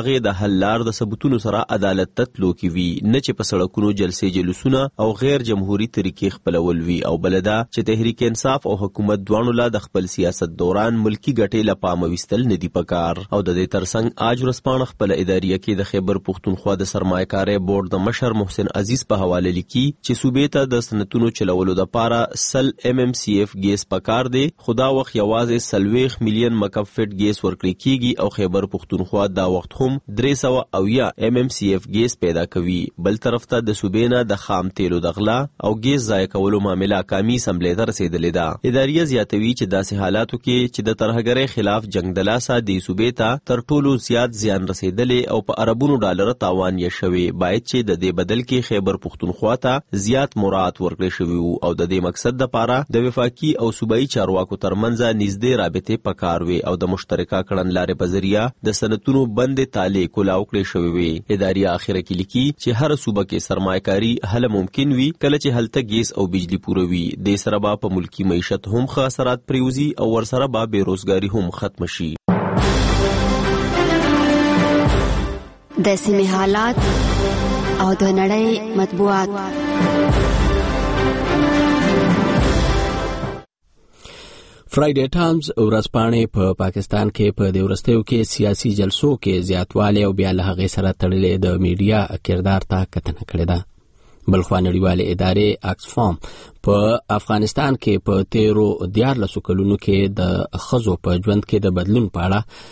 C: هغه د حل لار د ثبوتونو سره عدالت ته تلو کې وي، نه چې په سړکونو جلسې جلوسونه او غیر جمهوریت طریقې خپلول وي، او بلدا چې تحریک انصاف او حکومت دوانو لا د خپل سیاست دوران ملکی ګټې له پامه وستل نه دی پکار. او د دې ترڅنګ آج ورځپاڼه خپل اداریه کې د خیبر پښتونخوا د سرمایه‌کارۍ بورډ د مشر محسن عزیز په حواله لیکي چې صوبې ته د صنعتونو چلولو لپاره سل MMCF ګیس پکار دی، خدا وخت یوازې 30 ملیون مکعب فټ ګیس ورکړي کیږي او خیبر پښتونخوا دا وخت هم 300 MMCF ګیس پیدا کوي. بل طرف ته د صوبې نه د خام تیلو د غلا او ګیس ضایع کولو معاملې کامی سمبلې ته رسیدلې ده. اداریه زیاتوي چې داسې حالاتو کې چې د ترهګرۍ خلاف جنگ د لاسه د صوبې ته تر ټولو زیات زیان رسیدلې او په اربونو ډالر تاوان یې شوی، باید چې د دې بدل کې خیبر پښتونخوا ته زیات مراعات ورکړي شوی او د دې مقصد لپاره د وفاقي او صوبایي چارواکو ترمنځ نږدې رابطې پکار وي او د مشترکه کړنلارې په ذریعہ د صنعتونو بندې تالې کولاو کړې شوی وي. اداریه اخره کې لیکي چې هر صوبه کې سرمایه‌کاري حل ممکن وي کله چې هلته ګیس او بجلی پوروي، د سره با په ملکی معیشت هم ښه اثرات پریوزي او ورسره با بیروزګاری هم ختم شي.
V: د سیمې حالات او د نړۍ مطبوعات.
A: فرایډے ټایمز ورځپاڼې په پاکستان کې په دې وروستیو کې سیاسي جلسو کې زیاتوالی او بیا له هغې سره تړلې د میډیا کردار ته کتنه کړې ده. بلخوا نړیوالې ادارې آکسفام په افغانستان کې په 13 کلونو کې د ښځو په ژوند کې د بدلون په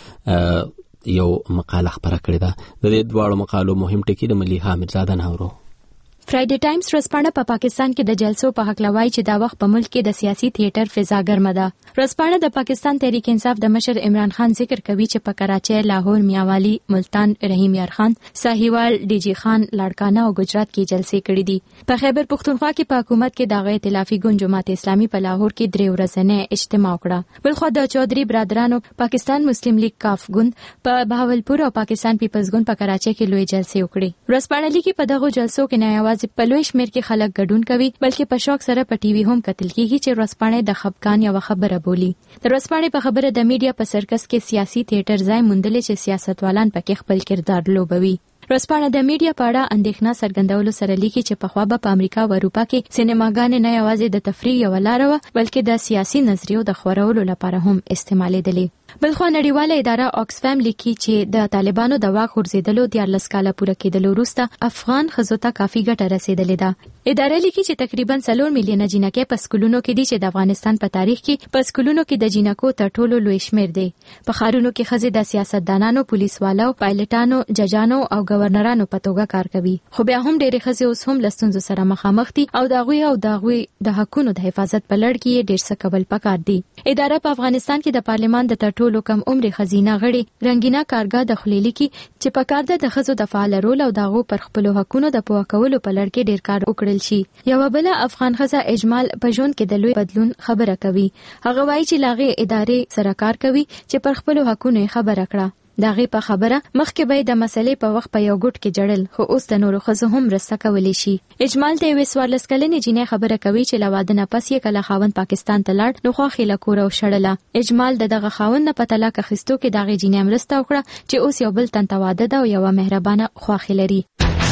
A: اړه یو مقاله خپره کړې ده. د دې دواړو مقالو مهم ټکي د ملیحه میرزاده ناورو.
D: فرایډے ټایمز ورځپاڼه په پاکستان کې د جلسو په حق لوي چې دا وخت په ملک کې د سیاسي تھیټر فضا ګرمه ده. ورځپاڼه د پاکستان تحریک انصاف د مشر عمران خان ذکر کوي چې په کراچۍ، لاهور، میاوالی، ملتان، رحیم یار خان، ساهیوال، ډي جی خان، لاړکانه او ګجرات کې جلسې کړې دي. په خیبر پښتونخوا کې په حکومت کې دغه ائتلافي ګوند جماعت اسلامي په لاهور کې 3 ورځنی اجتماع وکړه. بلخوا د چودري برادرانو پاکستان مسلم لیگ کاف ګوند په بهاولپور او پاکستان پیپلز ګوند په کراچۍ کې لوی جلسې وکړې. ورځپاڼه لیکي په دغه جلسو کې نه یوازې په لوی شمېر کې خلک ګډون کوي بلکې په شوق سره په ټي وي هم کتل کیږي چې ورځپاڼه د خپګان یو خبره بولی. د ورځپاڼې په خبره د میډیا په سرکس کې سیاسي تھیټر ځای موندلې چې سیاستوالان پکې خپل کردار لوبوي. ورځپاڼه د میډیا په اړه اندېښنه څرګندولو سره لیکي چې پخوا به په امریکا او اروپا کې سینماګانې نه یوازې د تفریح یو لار وه بلکې د سیاسي نظریو د خورولو لپاره هم استعمالېدلې. بلخوا نړیواله اداره آکسفام لیکي چې د طالبانو د واک غورځېدلو 14 کاله پوره کېدلو وروسته افغان ښځو ته کافي ګټه رسېدلې ده. اداره لیکي چې تقریبا 4 میلیونه جینکې په سکولونو کې دي چې د افغانستان په تاریخ کې په سکولونو کې د جینکو تر ټولو لوی شمیر دی. په ښارونو کې ښځې د سیاستدانانو، پولیسوالو، پایلټانو، ججانو او گورنرانو په توګه کار کوي. خو بیا هم ډېرې ښځې اوس هم له ستونزو سره مخامخ دي او د هغوی د حقونو د حفاظت په لړ کې ډېر څه کول پکار دي. اداره په افغانستان کې د پارلمان د تر ټولو کم عمر خزینه غړي رنگینا کارګاه د خلیلی کې چې په کار د ښځو د فعال رول او دغه پر خپل حقونو د پوه کولو په لړ کې ډیر کار وکړل شي. یو بل افغان ښځه اجمال په ژوند کې د لوی بدلون خبره کوي. هغه وایي چې لاغه ادارې سره کار کوي چې پر خپل حقونو خبره کړه. دغه په خبره مخکې به د مسلې په وخت په یو ګټ کې جړل خو اوس د نورو ښځو هم رسته کولی شي. اجمال ته یې 14 کلنې جینۍ خبره کوي چې له واده نه پس یې کله خاوند پاکستان ته لاړ نو خواخې له کوره وشړله. اجمال دغه خاوند نه په طلاق اخیستو کې دغه جینۍ مرسته وکړه چې اوس یو بل تن ته واده ده او یو مهربانه خواخې لري.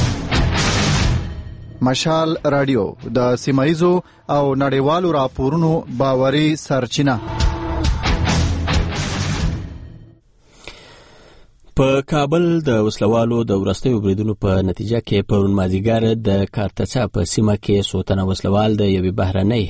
M: مشال رادیو د سیمایزو او نړیوالو راپورونو باوري سرچینه.
A: په کابل د وسلوالو د وروستیو بریدونو په نتیجه کې پرون مازدیګر د کارتڅا په سیمه کې څو تنه وسلوال د یوې بهرنۍ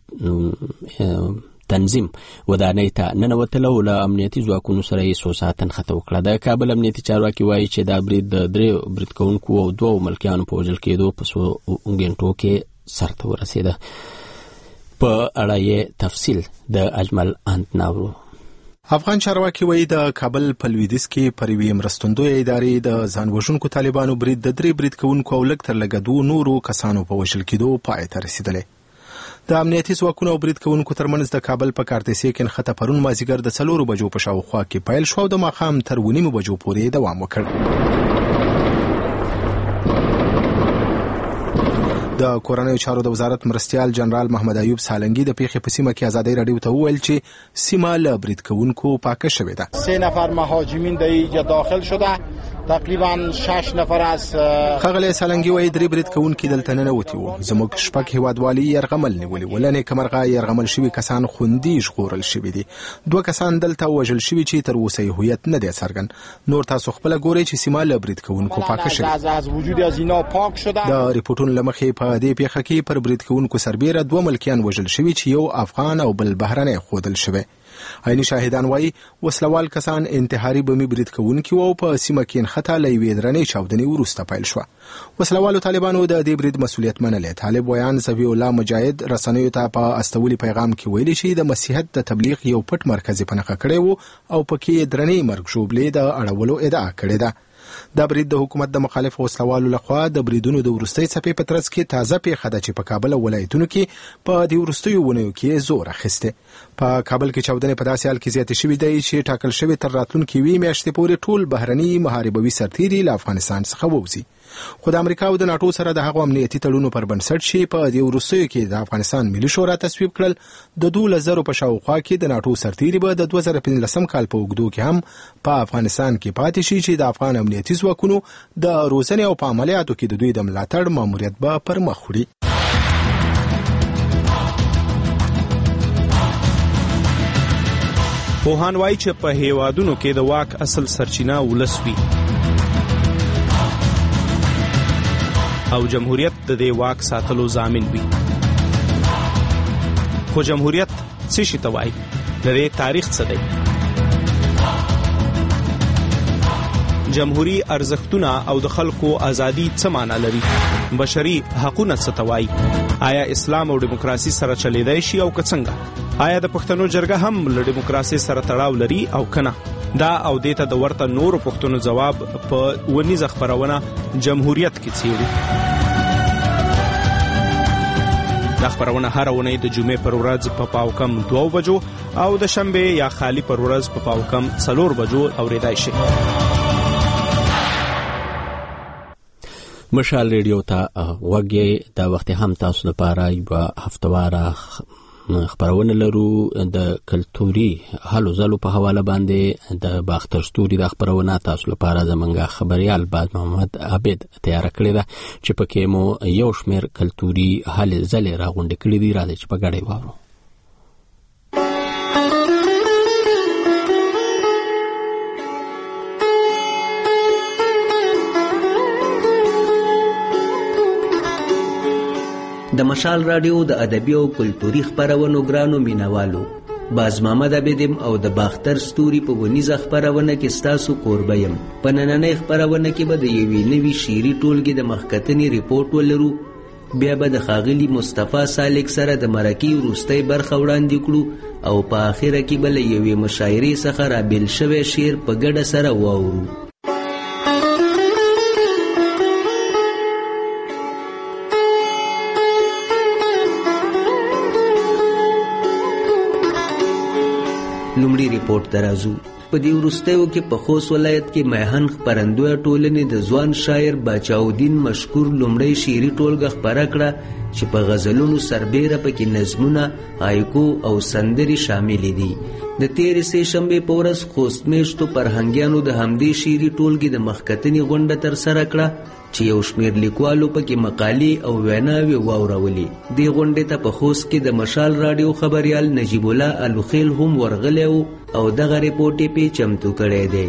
A: تنظیم ودانۍ ته ننوتل او له امنیتي ځواکونو سره یې څو ساعته نښته وکړه. د کابل امنیتي چارواکي وایي چې دا برید د 3 برید کوونکو او 2 ملکیانو په وژل کېدو په څو غنټو کې سرته ورسېده. په اړه یې تفصیل د اجمل انت ناورو.
F: افغان چارواکي وایي د کابل په لویدیځ کې پر یوې مرستندویه ادارې د ځان وژونکو طالبانو برید د 3 برید کوونکو او لږ تر لږه 2 نورو کسانو په وژل کېدو پای ته رسېدلی. د امنیتي ځواکونو او برید کوونکو ترمنځ د کابل په کارتسي کې نښته پرون مازدیګر د 4 بجو په شاوخوا کې پیل شو او د ماښام تر 9 بجو پورې دوام وکړ. د کورنیو چارو د وزارت مرستیال جنرال محمد ایوب سالنګي د پیښې په سیمه کې ازادي رادیو ته وویل چې سیمه له برید کوونکو پاکه شوې ده.
H: 3 نفر مهاجمین در اینجا داخل شده
G: تقریبا 6 نفر است.
F: خغلی سالنګي وایي 3 برید کوونکي دلته ننوتي وو. زموږ شپږ هیوادوالي یرغمل نیولي ول، نه کمرغه یرغمل شوي کسان خوندي ژغورل شوي دي. 2 کسان دلته وژل شوي چې تر اوسه هویت نه دی څرګند. نور تاسو خپل ګورئ چې سیمه له برید کوونکو پاکه شوه.
G: از وجود از اینا پاک شده.
F: د ریپورتونو لمخې په دې پیښه کې پر برید کوونکو سربیره 2 ملکیان وژل شوي چې یو افغان او بل بهرنی خودل شوی. عیني شاهدان وایي وسلوال کسان انتحاري بمي برید کوونکي وو په سیمه کې نښته له یوې درنې چاودنې وروسته پیل شوه. وسلوالو طالبانو د دې برید مسؤلیت منلی. طالب ویان زبی الله مجاهد رسنیو ته په استولي پیغام کې ویلي چې د مسیحیت د تبلیغ یو پټ مرکز یې په نښه کړی وو او پکې درنې مرګ ژوبلې د اړولو ادعا کړې ده. دا برید د حکومت د مخالف وسلوالو لخوا د بریدونو د وروستۍ څپې په ترڅ کې تازه پیښه ده چې په کابل ولایتونو کې په دې وروستیو ونیو کې زور اخیسته. په کابل کې چاودنې په داسې حال کې زیاتې شوې دي چې ټاکل شوی تر راتلونکي وی میاشتې پورې ټول بهرني محاربوي سرتیري له افغانستان څخه ووځي. خو د امریکا او د ناتو سره د هغو امنیتي تړونونو پر بنسټ چې په دې وروستیو کې د افغانستان ملي شورا تصویب کړل، د 2000 په شاوخوا کې د ناتو سرتیري به د 2015 کال په اوږدو کې هم په افغانستان کې پاتې شي چې د افغان امنیتي ځواکونو د روزنې او په عملیاتو کې د دوی د ملاتړ ماموریت به پر مخ وړي.
H: پوهان وایي چې په هیوادونو کې د واک اصل سرچینه ولس وي او جمهوریت د دې واک ساتلو ضامن وي. خو جمهوریت څه شي ته وایي؟ د دې تاریخ څه دی؟ جمهوری ارزښتونه او د خلکو ازادي څه معنی لري؟ بشري حقوقونه څه ته وایي؟ آیا اسلام او دیموکراسي سره چلیدای شي او که څنګه؟ آیا د پښتنو جرګه هم له دیموکراسي سره تړاو لري او کنه؟ دا او دیته د ورته نورو پښتنو جواب په ونیزه خبرونه جمهوریت کې څیړي. دا خبرونه هر ونې د جمعې پر ورځ په پاوکم 2 بجو او د شنبه یا خالی پر ورځ په پاوکم 4 بجو اوریدای شي.
A: مشال ریډیو ته وګورئ. دا وخت هم تاسو لپاره یو هفتواره خبرونه لرو د کلتوري حالو زلو په حواله باندې. د باختر ستوري د خبرونه تاسو لپاره زمونږ خبريال باد محمد عابد تیار کړی دا چې پکې مو یو شمېر کلتوري حال زلې راغونډې کړې دي. راځي چې په ګډه وارو.
K: د مشال رادیو د ادبي او کلتوري خبرونو ګرانو مینوالو، باز محمد عبدم او د باختر ستوري په ونیزه خبرونه کې ستاسو کوربه یم. په نننۍ خبرونه کې به د یوې نوي شعري ټولګې د مخکتنې ریپورت ولرو. بیا به د ښاغلي مصطفی سالک سره د مرکې وروستۍ برخه وړاندې کړو او په آخره کې به له یوې مشاعرې څخه رابیل شوی شعر په ګډه سره واورو. لومړی ریپورت درازو. په دې وروستیو کې په خوست ولایت کې میهن خپرندویه ټولنې د ځوان شاعر باچاودین مشکور لومړی شعري ټولګه خپره کړه چې په غزلونو سربیره پکې نظمونه، هایکو او سندرې شاملې دي. د تېرې سې شنبې په ورځ خوست میشتو فرهنګیانو د همدې شعري ټولګې د مخکتنې غونډه ترسره کړه چې یو شمېر لیکوالو پکې مقالې او ویناوې واورولې. دې غونډې ته په خوست کې د مشال راډیو خبریال نجیب الله الوخیل هم ورغلی و او دغه ریپورټ یې پې چمتو کړی دی.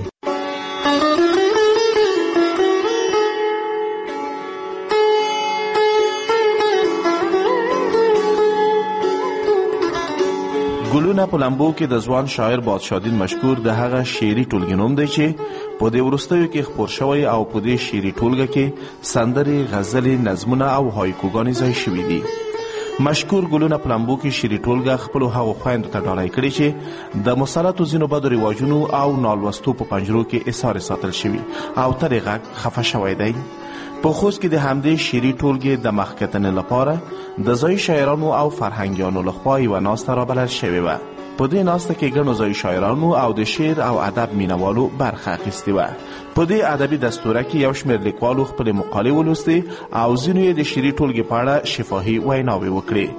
X: ګلونه په لمبو کې د ځوان شاعر بادشاهدین مشکور د هغه شعري ټولګې نوم دی چې په دې وروستیو کې خپور شوی او په دې شعري ټولګه کې سندرې، غزلې، نظمونه او هایکوګانې ځای شوي دي. مشکور ګلونه په لمبو کې شعري ټولګه خپلو هغو خویندو ته ډالۍ کړې چې د مسلطو ځینو بدو رواجونو او نالوستو په پنجرو کې ایثار ساتل شوي او ترې غږ خفه شوی دی. په خوست کې د همدې شعري ټولګې د مخکتنې لپاره د ځایي شاعرانو او فرهنګیانو لخوا یوه ناسته رابلل شوې وه. په دې ناسته کې ګڼو ځایي شاعرانو او د شعر او ادب مینوالو برخه اخیستې وه. په دې ادبي دستوره کې یو شمېر لیکوالو خپلې مقالې ولوستې او ځینو یې د شعري ټولګې په اړه شفاهي ویناوې وکړې.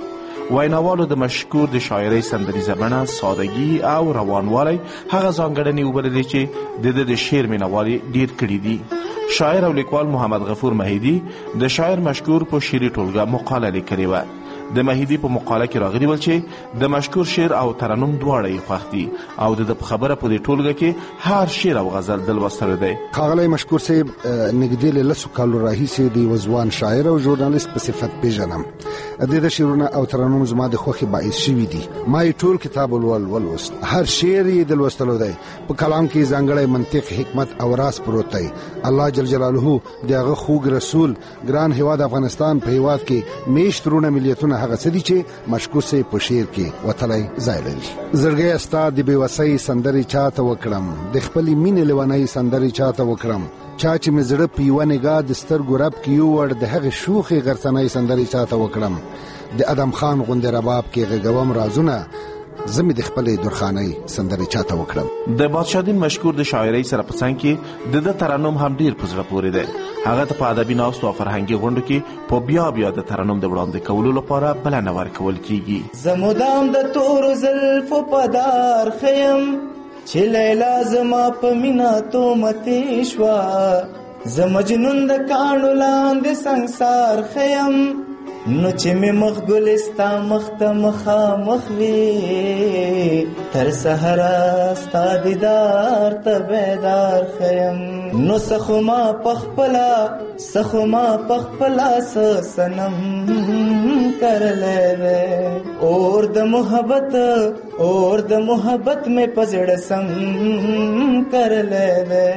X: ویناوالو د مشکور د شاعرۍ سندریزه بڼه، سادگی او روانوالی هغه ځانګړنې وبللې چې د شعر مینوالي ډیر کړي دي. شاعر او لیکوال محمد غفور مهیدی د شاعر مشکور په شعري ټولګه مقاله لیکلې وه. د مهیدی په مقاله کې راغلي ول چې د مشکور شعر او ترنم دواړه یې خوښ دي او د خبره په دې ټولګه کې هر شعر او غزل د لوستلو دی.
I: ښاغلی مشکور صاحب نږدې له 10 کالو راهیسې د یوه ځوان شاعر او ژورنالیست په صفت پیژنم. د شعرونه او ترنم زما د خوښې باعث شوي دي. ما یې ټول کتاب ولوست. هر شعر یې د لوستلو دی. په کلام کې ځانګړی منطق، حکمت او راز پروت دی. الله جل جلاله د هغه خوږ رسول ګران هیواد افغانستان په هیواد کې میشت رونه ملیتونه هغه څه دي چې مشکور صاحب په شعر کې وتلی ځای لري. زړګی ستا د بېوسۍ سندرې چاته وکړم، د خپلې مینې لیونۍ سندرې چاته وکړم، چا چې مې زړه په یوه نګاه د سترګو رب کې یووړ، د هغې شوخې غرڅنۍ سندرې چاته وکړم، د ادم خان غوندې رباب کې غږوم رازونه، زمې د خپلې درخانۍ سندرې چاته وکړم.
X: د بادشاهدین مشکور د شاعرۍ سره په څنګ کې د ترنم هم ډیر په زړه پورې دی. هغه ته په ادبي ناستو او فرهنګي غونډو کې په بیا د ترنم د وړاندې کولو لپاره بلنه ورکول کیږي.
L: زمودام د تورو زلفو پدار خیم چې لیلا زما په مینا تو متی شوا، زمجنون د کانو لاندې سنگسار خیم، نو چې می مخ ګلستا مخته مخامخ وي، تر سحره ستا دیدار ته بیدار خیم، نو سخما پخپلا سنم کرلے وے، اور د محبت میں پزړ سم کرلے وے.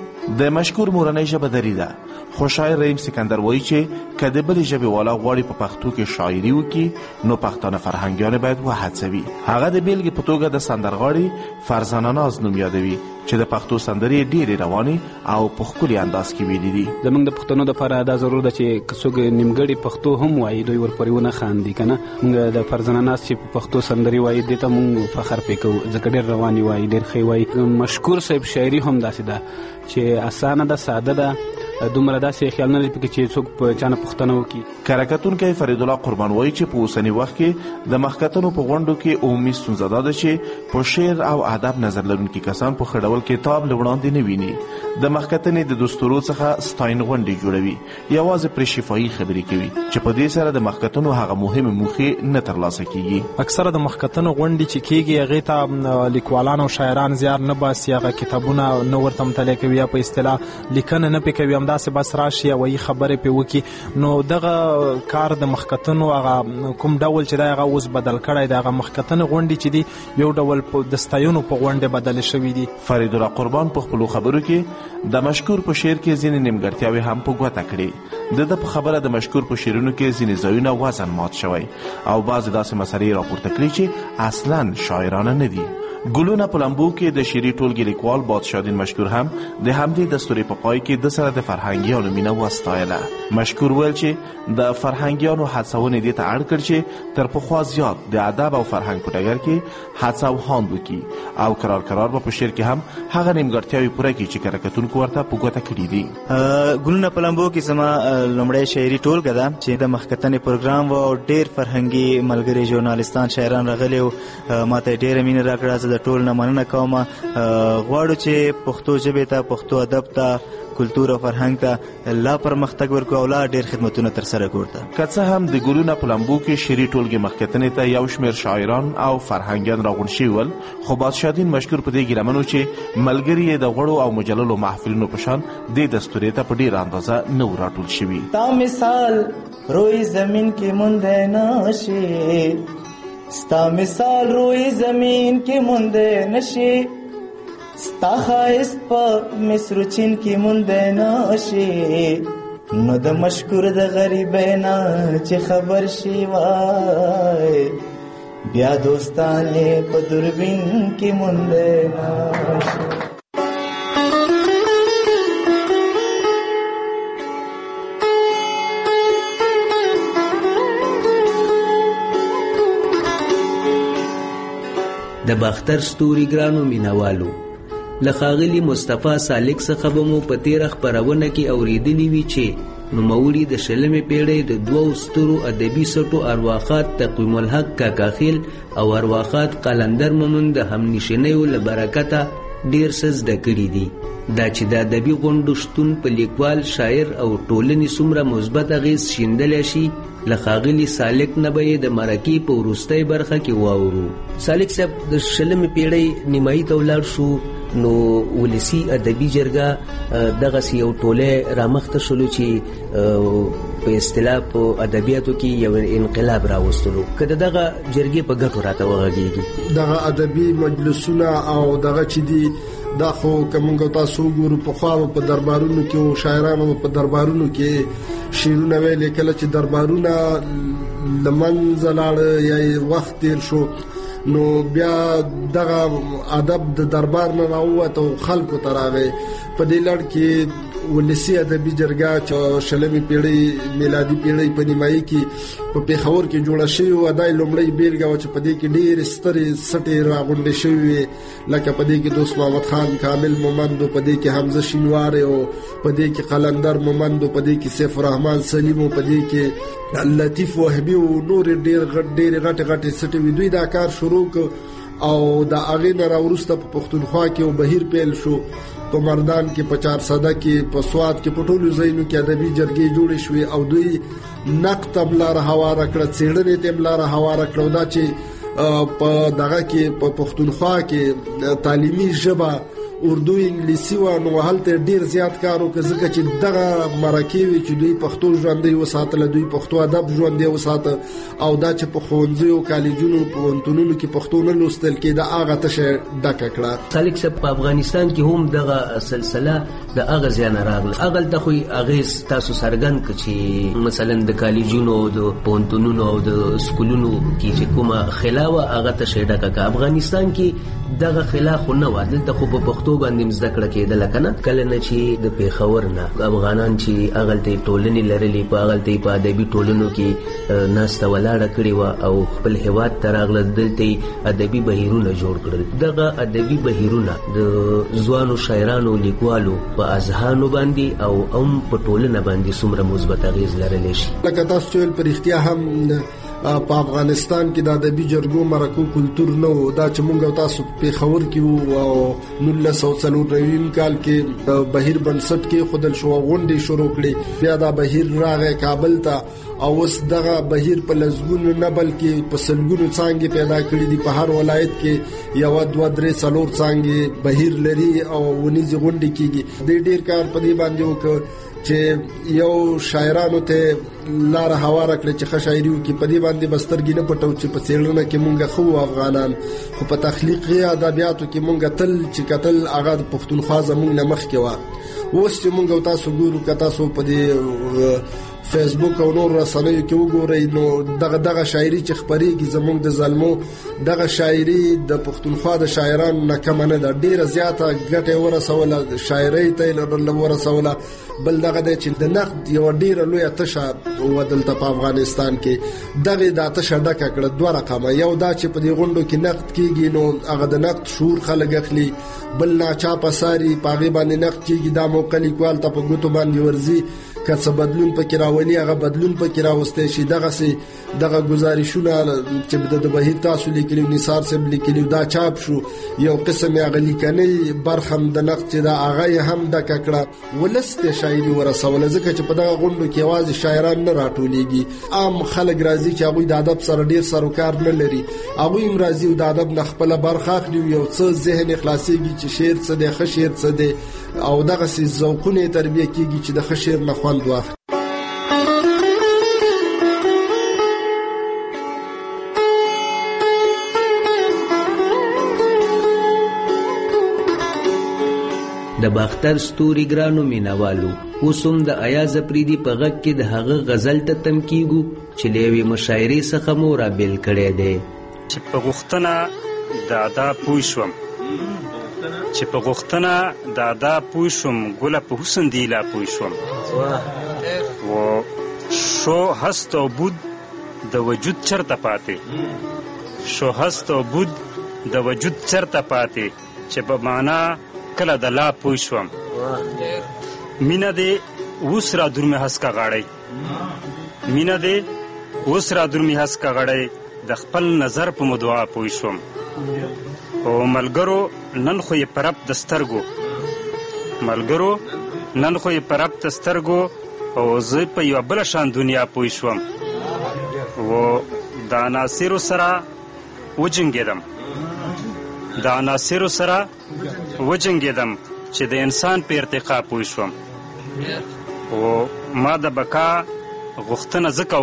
X: د مشکور مورنۍ ژبه دری ده، خو شاعر رحیم سکندر وایي چې که د بلې ژبې والا غواړي په پښتو کې شاعري وکړي نو پښتانه فرهنګیان باید وهڅوي. هغه د بیلګې په توګه د سندرغاړي فرزانه ناز نوم یادوي چې د پښتو سندرې ډېرې روانې او په ښکلي انداز کې ویلي دي.
B: زموږ د پښتنو دپاره دا ضرور ده چې که څوک نیمګړې پښتو هم وایي دوی ورپورې ونه خاندي که نه. موږ د فرزانه ناز چې په پښتو سندرې وایي دې ته موږ فخر پرې کوو ځکه ډېر روانې وایي، ډېر ښې وایي. مشکور صاحب شاعري هم داسې ده چې اسانه ده، ساده ده، دومره داسې خیال نه لري پکې چې څوک په چا نه پوښتنه وکړي.
X: کره کتونکی فریدالله قربان وایي چې په اوسني وخت کې د مخکتنو په غونډو کې عمومي ستونزه دا ده چې په شعر او ادب نظر لرونکي کسان په ښه ډول کتاب له وړاندې نه ویني. د مخکتنې د دستورو څخه ستاین غونډې جوړوي، یوازې پرې شفاهي خبرې کوي چې په دې سره د مخکتنو هغه مهمې موخې نه ترلاسه کیږي.
H: اکثره د مخکتنو غونډې چې کیږي هغې ته لیکوالان او شاعران زیار نه باسي، هغه کتابونه نه ورته مطالعه کوي یا په اصطلاح لیکنه نه پې کوي، همداسې بس راشي او وایي خبرې پې وکړي. نو دغه کار د مخکتنو هغه کوم ډول چې دی هغه اوس بدل کړی دی. هغه مخکتنې غونډې چې دي یو ډول د ستایونو په غونډې بدلې شوي دي.
X: فریدالله قربان په خپلو خبرو کې د مشکور په شعر کې ځینې نیمګړتیاوې هم په ګوته کړې. د په خبره د مشکور په شعرونو کې ځینې ځایونه وزن مات شوی او بعضې داسې مسئلې راپورته کړي چې اصلا شاعرانه نه دي. ګلونه په لمبو کې د شعري ټولګې لیکوال بادشاهدین مشکور هم د همدې دستورې په پای کې د سره د فرهنګیانو مینه وستایله. مشکور ویل چې د فرهنګیانو هڅونې دې ته اړ کړ چې تر پخوا زیات د ادب او فرهنګ په ډګر کې هڅه او هاند وکړي او کرار به په شعر کې هم هغه نیمګړتیاوې پوره کړي چې کره کتونکو ورته په ګوته کړي دي.
O: ګلونه په لمبو کې زما لومړی شعري ټولګه ده چې د مخکتنې پروګرام و او ډېر فرهنګي ملګري ژورنالستان شاعران راغلي او ماته ډېره مینه راکړه. د ټول نه مننه کوم. غواړو چې پښتو ژبې ته، پښتو ادب ته، کلتور او فرهنګ ته لا پرمختګ ورکړو او لا ډېر خدمتونه ترسره کړو.
X: که څه هم د ګلونه په لمبو کې شعري ټولګې مخکتنې ته یو شمېر شاعران او فرهنګیان راغونډ شوي ول، خو بادشاهدین مشکور په دې ګیله منو چې ملګري یې د غوړو او مجللو محفلونو په شان دې دستورې ته په ډېره اندازه نه و راټول شوي.
L: تا مثال روی زمین کې مونده نشي، ستا مثال روی زمین کې مونده نشي، ستا خایست په مصر چین کې مونده نشي، نو د مشکور د غریبینا چې خبر شي وای، بیا دوستانې په دوربین کې مونده نشي.
K: د باختر ستوري ګرانو مینوالو، له ښاغلي مصطفی سالک څخه به مو په تېره خپرونه کې اورېدلي وي چې نوموړي د 20مې پیړۍ د 2 سترو ادبي سټو ارواښاد تقویم الحق کاکاخیل او ارواښاد قلندر مومند د همنشینیو له برکته ډیر څه زده کړي دي. دا چې د ادبي غونډو شتون په لیکوال، شاعر او ټولنې څومره مثبت اغیز شیندلی شي، له ښاغلي سالک نه به یې د مرکې په وروستۍ برخه کې واورو. سالک صاحب، د 20مې پیړۍ نیمایي ته ولاړ شو نو ولسي ادبي جرګه دغسې یو ټولی رامخته شولو چې په اصطلاح په ادبیاتو کې یو انقلاب راوستلو. که د دغه جرګې په ګټو راته وغږېږي.
N: دغه ادبي مجلسونه او دغه چې دي دا خو کومګو تاسو ګورو په خواو په دربارونو کې او شاعرانو په دربارونو کې شعرونه ویل، کله چې دربارونه لمنځه لاړ یا وخت تیر شو نو بیا دغه ادب د دربار نه راووت او خلکو ته راغی. په دې لړ کې ولسي ادبي جرګه چې 20مې پیړۍ میلادي پیړۍ په نیمایي کې په پیښور کې جوړه شوې وه، دا یې لومړۍ بېلګه وه چې په دې کې ډېرې سترې سټې راغونډې شوې وې، لکه په دې کې دوست محمد خان کامل مومند، په دې کې حمزه شینواری، او په دې کې قلندر مومند، په دې کې سیف الرحمن سلیم، او په دې کې لطیف وهبي او نور ډېرې غټې غټې سټې وې. دوی دا کار شروع کړ او د هغې نه راوروسته په پښتونخوا کې یو بهیر پیل شو. په مردان کې، په 400 کې، په سوات کې، په ټولو ځایونو کې ادبي جرګې جوړې شوې او دوی نقد ته لاره هواره کړه، څېړنې ته لاره هواره کړه. دا چې په دغه کې په پښتونخوا کې تعلیمي ژبه اردو انګلیسي و، نو هلته ډیر زیات کار وکړ، ځکه چې دغه مرکې وي چې دوی پښتو ژوندۍ وساتله، دوی پښتو ادب ژوندۍ وساته، او دا چې په ښوونځیو، کالجونو، پوهنتونونو کې پښتو نه لوستل کېده، هغه تشه ډکه کړه.
K: سالک صاحب، په افغانستان کې هم دغه سلسله د هغه ځایه نه راغله. هغلته خو اغېز تاسو څرګند کړ چې مثلا د کالجونو، د پوهنتونونو او د سکولونو کې چې کومه خلا وه هغه تشه ډکه کړه. افغانستان کې دغه خلا خو نه وه، دلته خو په پښتو باندې زده کړه کېدله که نه. کله نه چې د پیښور نه افغانان چې هغلته ټولنې لرلې، په هغلته په ادبي ټولنو کې ناسته ولاړه کړې وه او خپل هېواد ته راغله، دلته ادبي بهیرونه جوړ کړل. دغه ادبي بهیرونه د ځوانو شاعرانو، لیکوالو په اذهانو باندې او هم په ټولنه باندې څومره مثبت اغېز لرلی شي.
N: لکه تاسو چې ویل، په رښتیا هم په افغانستان کې د ادبي جرګو مرکو کلتور نه و. دا چې مونږ او تاسو په پیښور کې وو او 1994 کال کې بهیر بنسټ کې خودل شو، غونډې شروع کړې، بیا دا بهیر راغی کابل ته، او اوس دغه بهیر په لزګونو نه بلکې په سلګونو څانګې پیدا کړې دي. په هر ولایت کې 1 2 3 4 څانګې بهیر لري او ونیزي غونډې کېږي. ډېر کار په دې باندې وکړ چې یو شاعرانو ته لاره هواره کړې چې ښه شاعري وکړي. په دې باندې بسترګې نه پټو چې په څېړنه کې مونږ خو افغانان، خو په تخلیقي ادبیاتو کې مونږ تل چې کتل هغه د پښتونخوا زمونږ نه مخکې وه. اوس چې مونږ تاسو ګورو، که تاسو په دې فیسبوک او نور رسنیو کې وګورئ، نو دغه شاعري چې خپرېږي زمونږ د زلمو، دغه شاعري د پښتونخوا د شاعرانو نه کمه نه ده، ډېره زیاته ګټه ورسوله، شاعرۍ ته یې ورسوله. بل دغه دی چې د نقد یوه ډېره لویه تشه وه دلته په افغانستان کې، دغې دا تشه ډکه کړه 2 رقمه. یو دا چې په دې غونډو کې نقد کېږي، نو هغه د نقد شعور خلک اخلي، بل ناچاپه ساري په هغې باندې نقد کېږي، دا موقع لیکوال ته په ګوتو باندې ورځي، که څه بدلون پکې راولي هغه بدلون پکې راوستی شي. دغه ګزارشونه چې د بهیر تاسو لیکلي، نثار صاحب لیکلي، دا چاپ شو. یو قسم هغه لیکنۍ برخه د نقد چې دا هغه یې هم ډکه کړه، ولس ته شاعري ورسوله، ځکه چې په دغه غونډو کې یوازې شاعران نه راټولېږي، عام خلک راځي چې هغوی د ادب سره ډېر سروکار نه لري، هغوی هم راځي او د ادب نه خپله برخه اخلي، یو څه ذهن یې خلاصېږي چې شعر څه دی، ښه شعر څه دی، او دغسې ذوقونه یې تربیه کېږي چې د ښه شعر نه خوند واخلي.
K: د باختر ستوري ګرانو مینوالو، اوس هم د ایاز اپریدي په غږ کې د هغه غزل ته تم کیږو چې له یوې مشاعرې څخه مو رابېل کړی دی.
P: چې په غوښتنه د ادا پوه شوم، چې په غوښتنه د ادا پوه شوم، ګله په حسن دی لا پوه شوم، و شو هست او بود د وجود چرته پاتې، شو هست او بود د وجود چرته پاتې، چې په معنا کله د لا پوه شوم. مینه دې اوس را درمه هسکا غاړی مینه دې اوس را درمه هسکا غاړی د خپل نظر په مدعا پوه شوم او ملګرو نن خو یې پرب د سترګو ملګرو نن خو یې پرب د سترګو او زه په یوه بله شان دنیا پوه شوم و د عناصرو سره وجنګېدم چې د انسان په ارتقا پوه شوم او ما د بقا غوښتنه ځکه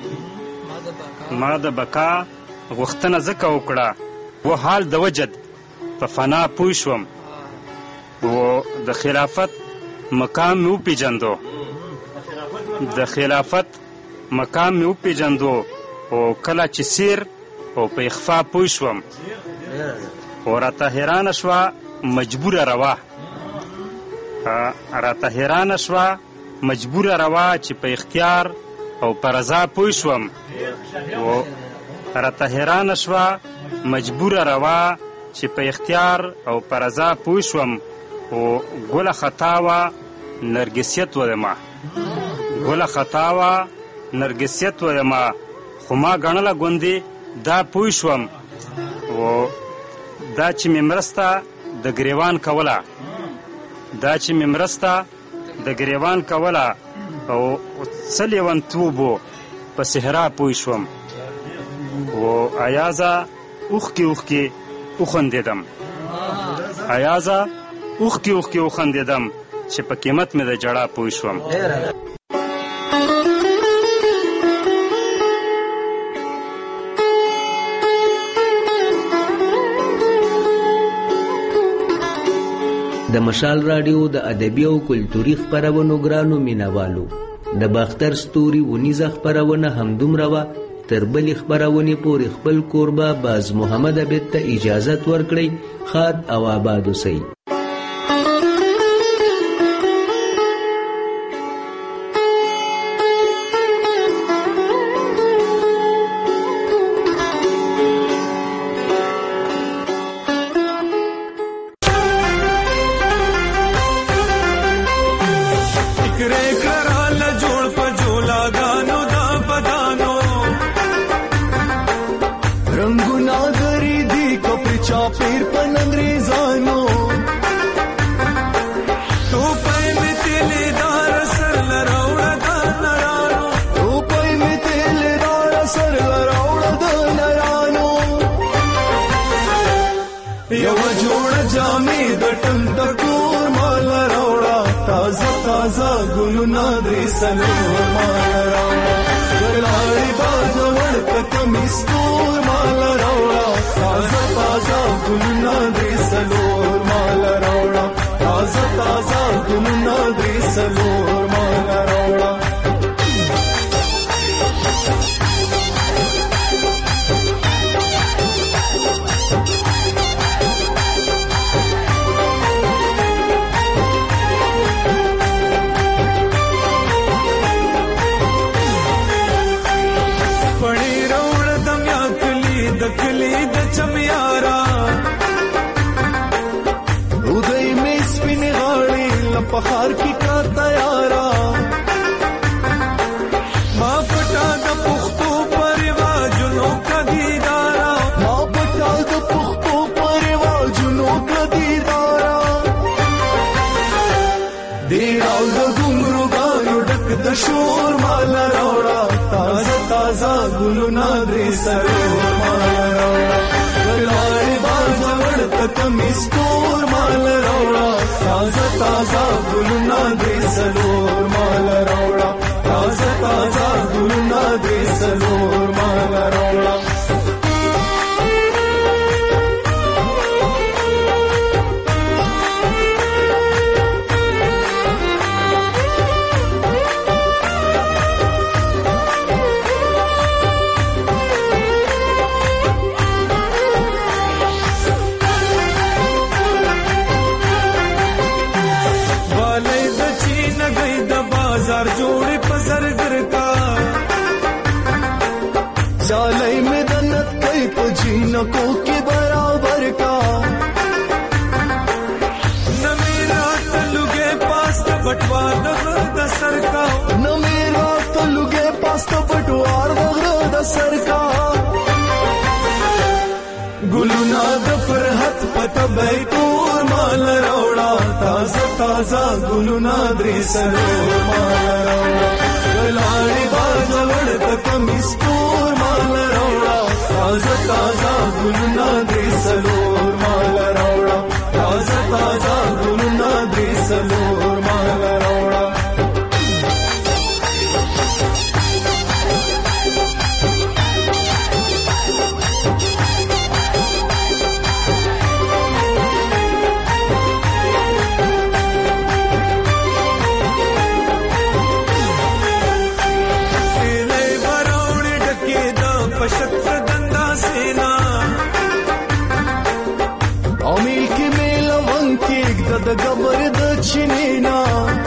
P: وکړه و حال د وجد په فنا پوه شوم و د خلافت مقام مې وپېژندو او کله چې سیر او په اخفا پوه شوم او راته حیرانه شوه مجبوره روا چې په اختیار او په رضا پوه شوم او ګله خطا وه نرګسیت ویمه خو ما ګڼله ګوندې دا پوه شوم او دا چې مې مرسته د ګریوان کوله او څه لیونتوبو په صحرا پوه شوم او ایازه اوښکې وخندېدم چې په قیمت مې د جړا پوه شوم
K: د مشال راډیو د ادبي او کلتوري خپرونو ګرانو مینوالو د باختر ستوري ونیزه خپرونه همدومره وه تر بلې خپرونې پورې خپل کوربه باز محمد عبید ته اجازت ورکړئ ښاد او آباد اوسئ
J: पहाड़ की का तैयारा माँ पटा द पुख्तो परिवाजुनों का दीदारा माँ पटा द पुख्तो परिवाजुनों का दीदारा देरा द घुंगरू गायो डक द शोर माला रौड़ा ताजा ताजा गुलुना दे सरोर माला रौड़ा गलारे बाजवड़ तक मिस्टोर माला रौड़ा ताजा ताजा गुलुना दे सलोर माला रौड़ा ताजा ताजा गुलुना दे सलोर माला रौड़ा जोड़े पसरगर का जालई में दन्नत कई पजीनको के बराबर का न मेरा तलुगे पास बटवा दसर وار دغره د سرکار ګلونه د فرحت پته بیتور مال راوړه تازه تازه ګلونه درې سلور مال راوړه لاړې باجوړ د کمیس تور مال راوړه تازه تازه ګلونه درې سلور مال راوړه تازه تازه ګلونه درې سلور مال راوړه د گبر د چنینا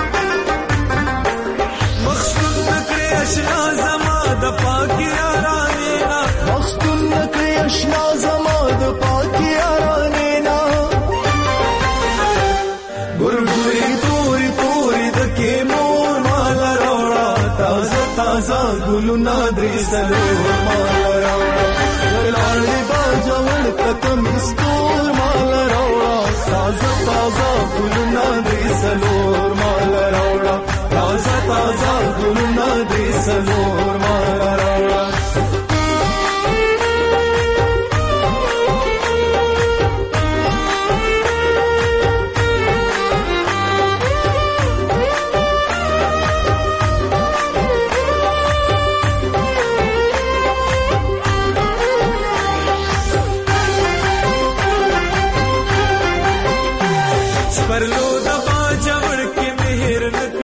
J: مخصوص نکړې اشنا زما د پاکی یارانا مخصوص نکړې اشنا زما د پاکی یارانا ګورګوري توري توري د کې مور مال راوړه تازه تازه ګلونه درې سلور مال راوړه لاړې باجوړ کتم ستور مال راوړه تازه تازه ګلونه درې سلور مال راوړه تازه تازه ګلونه درې سلور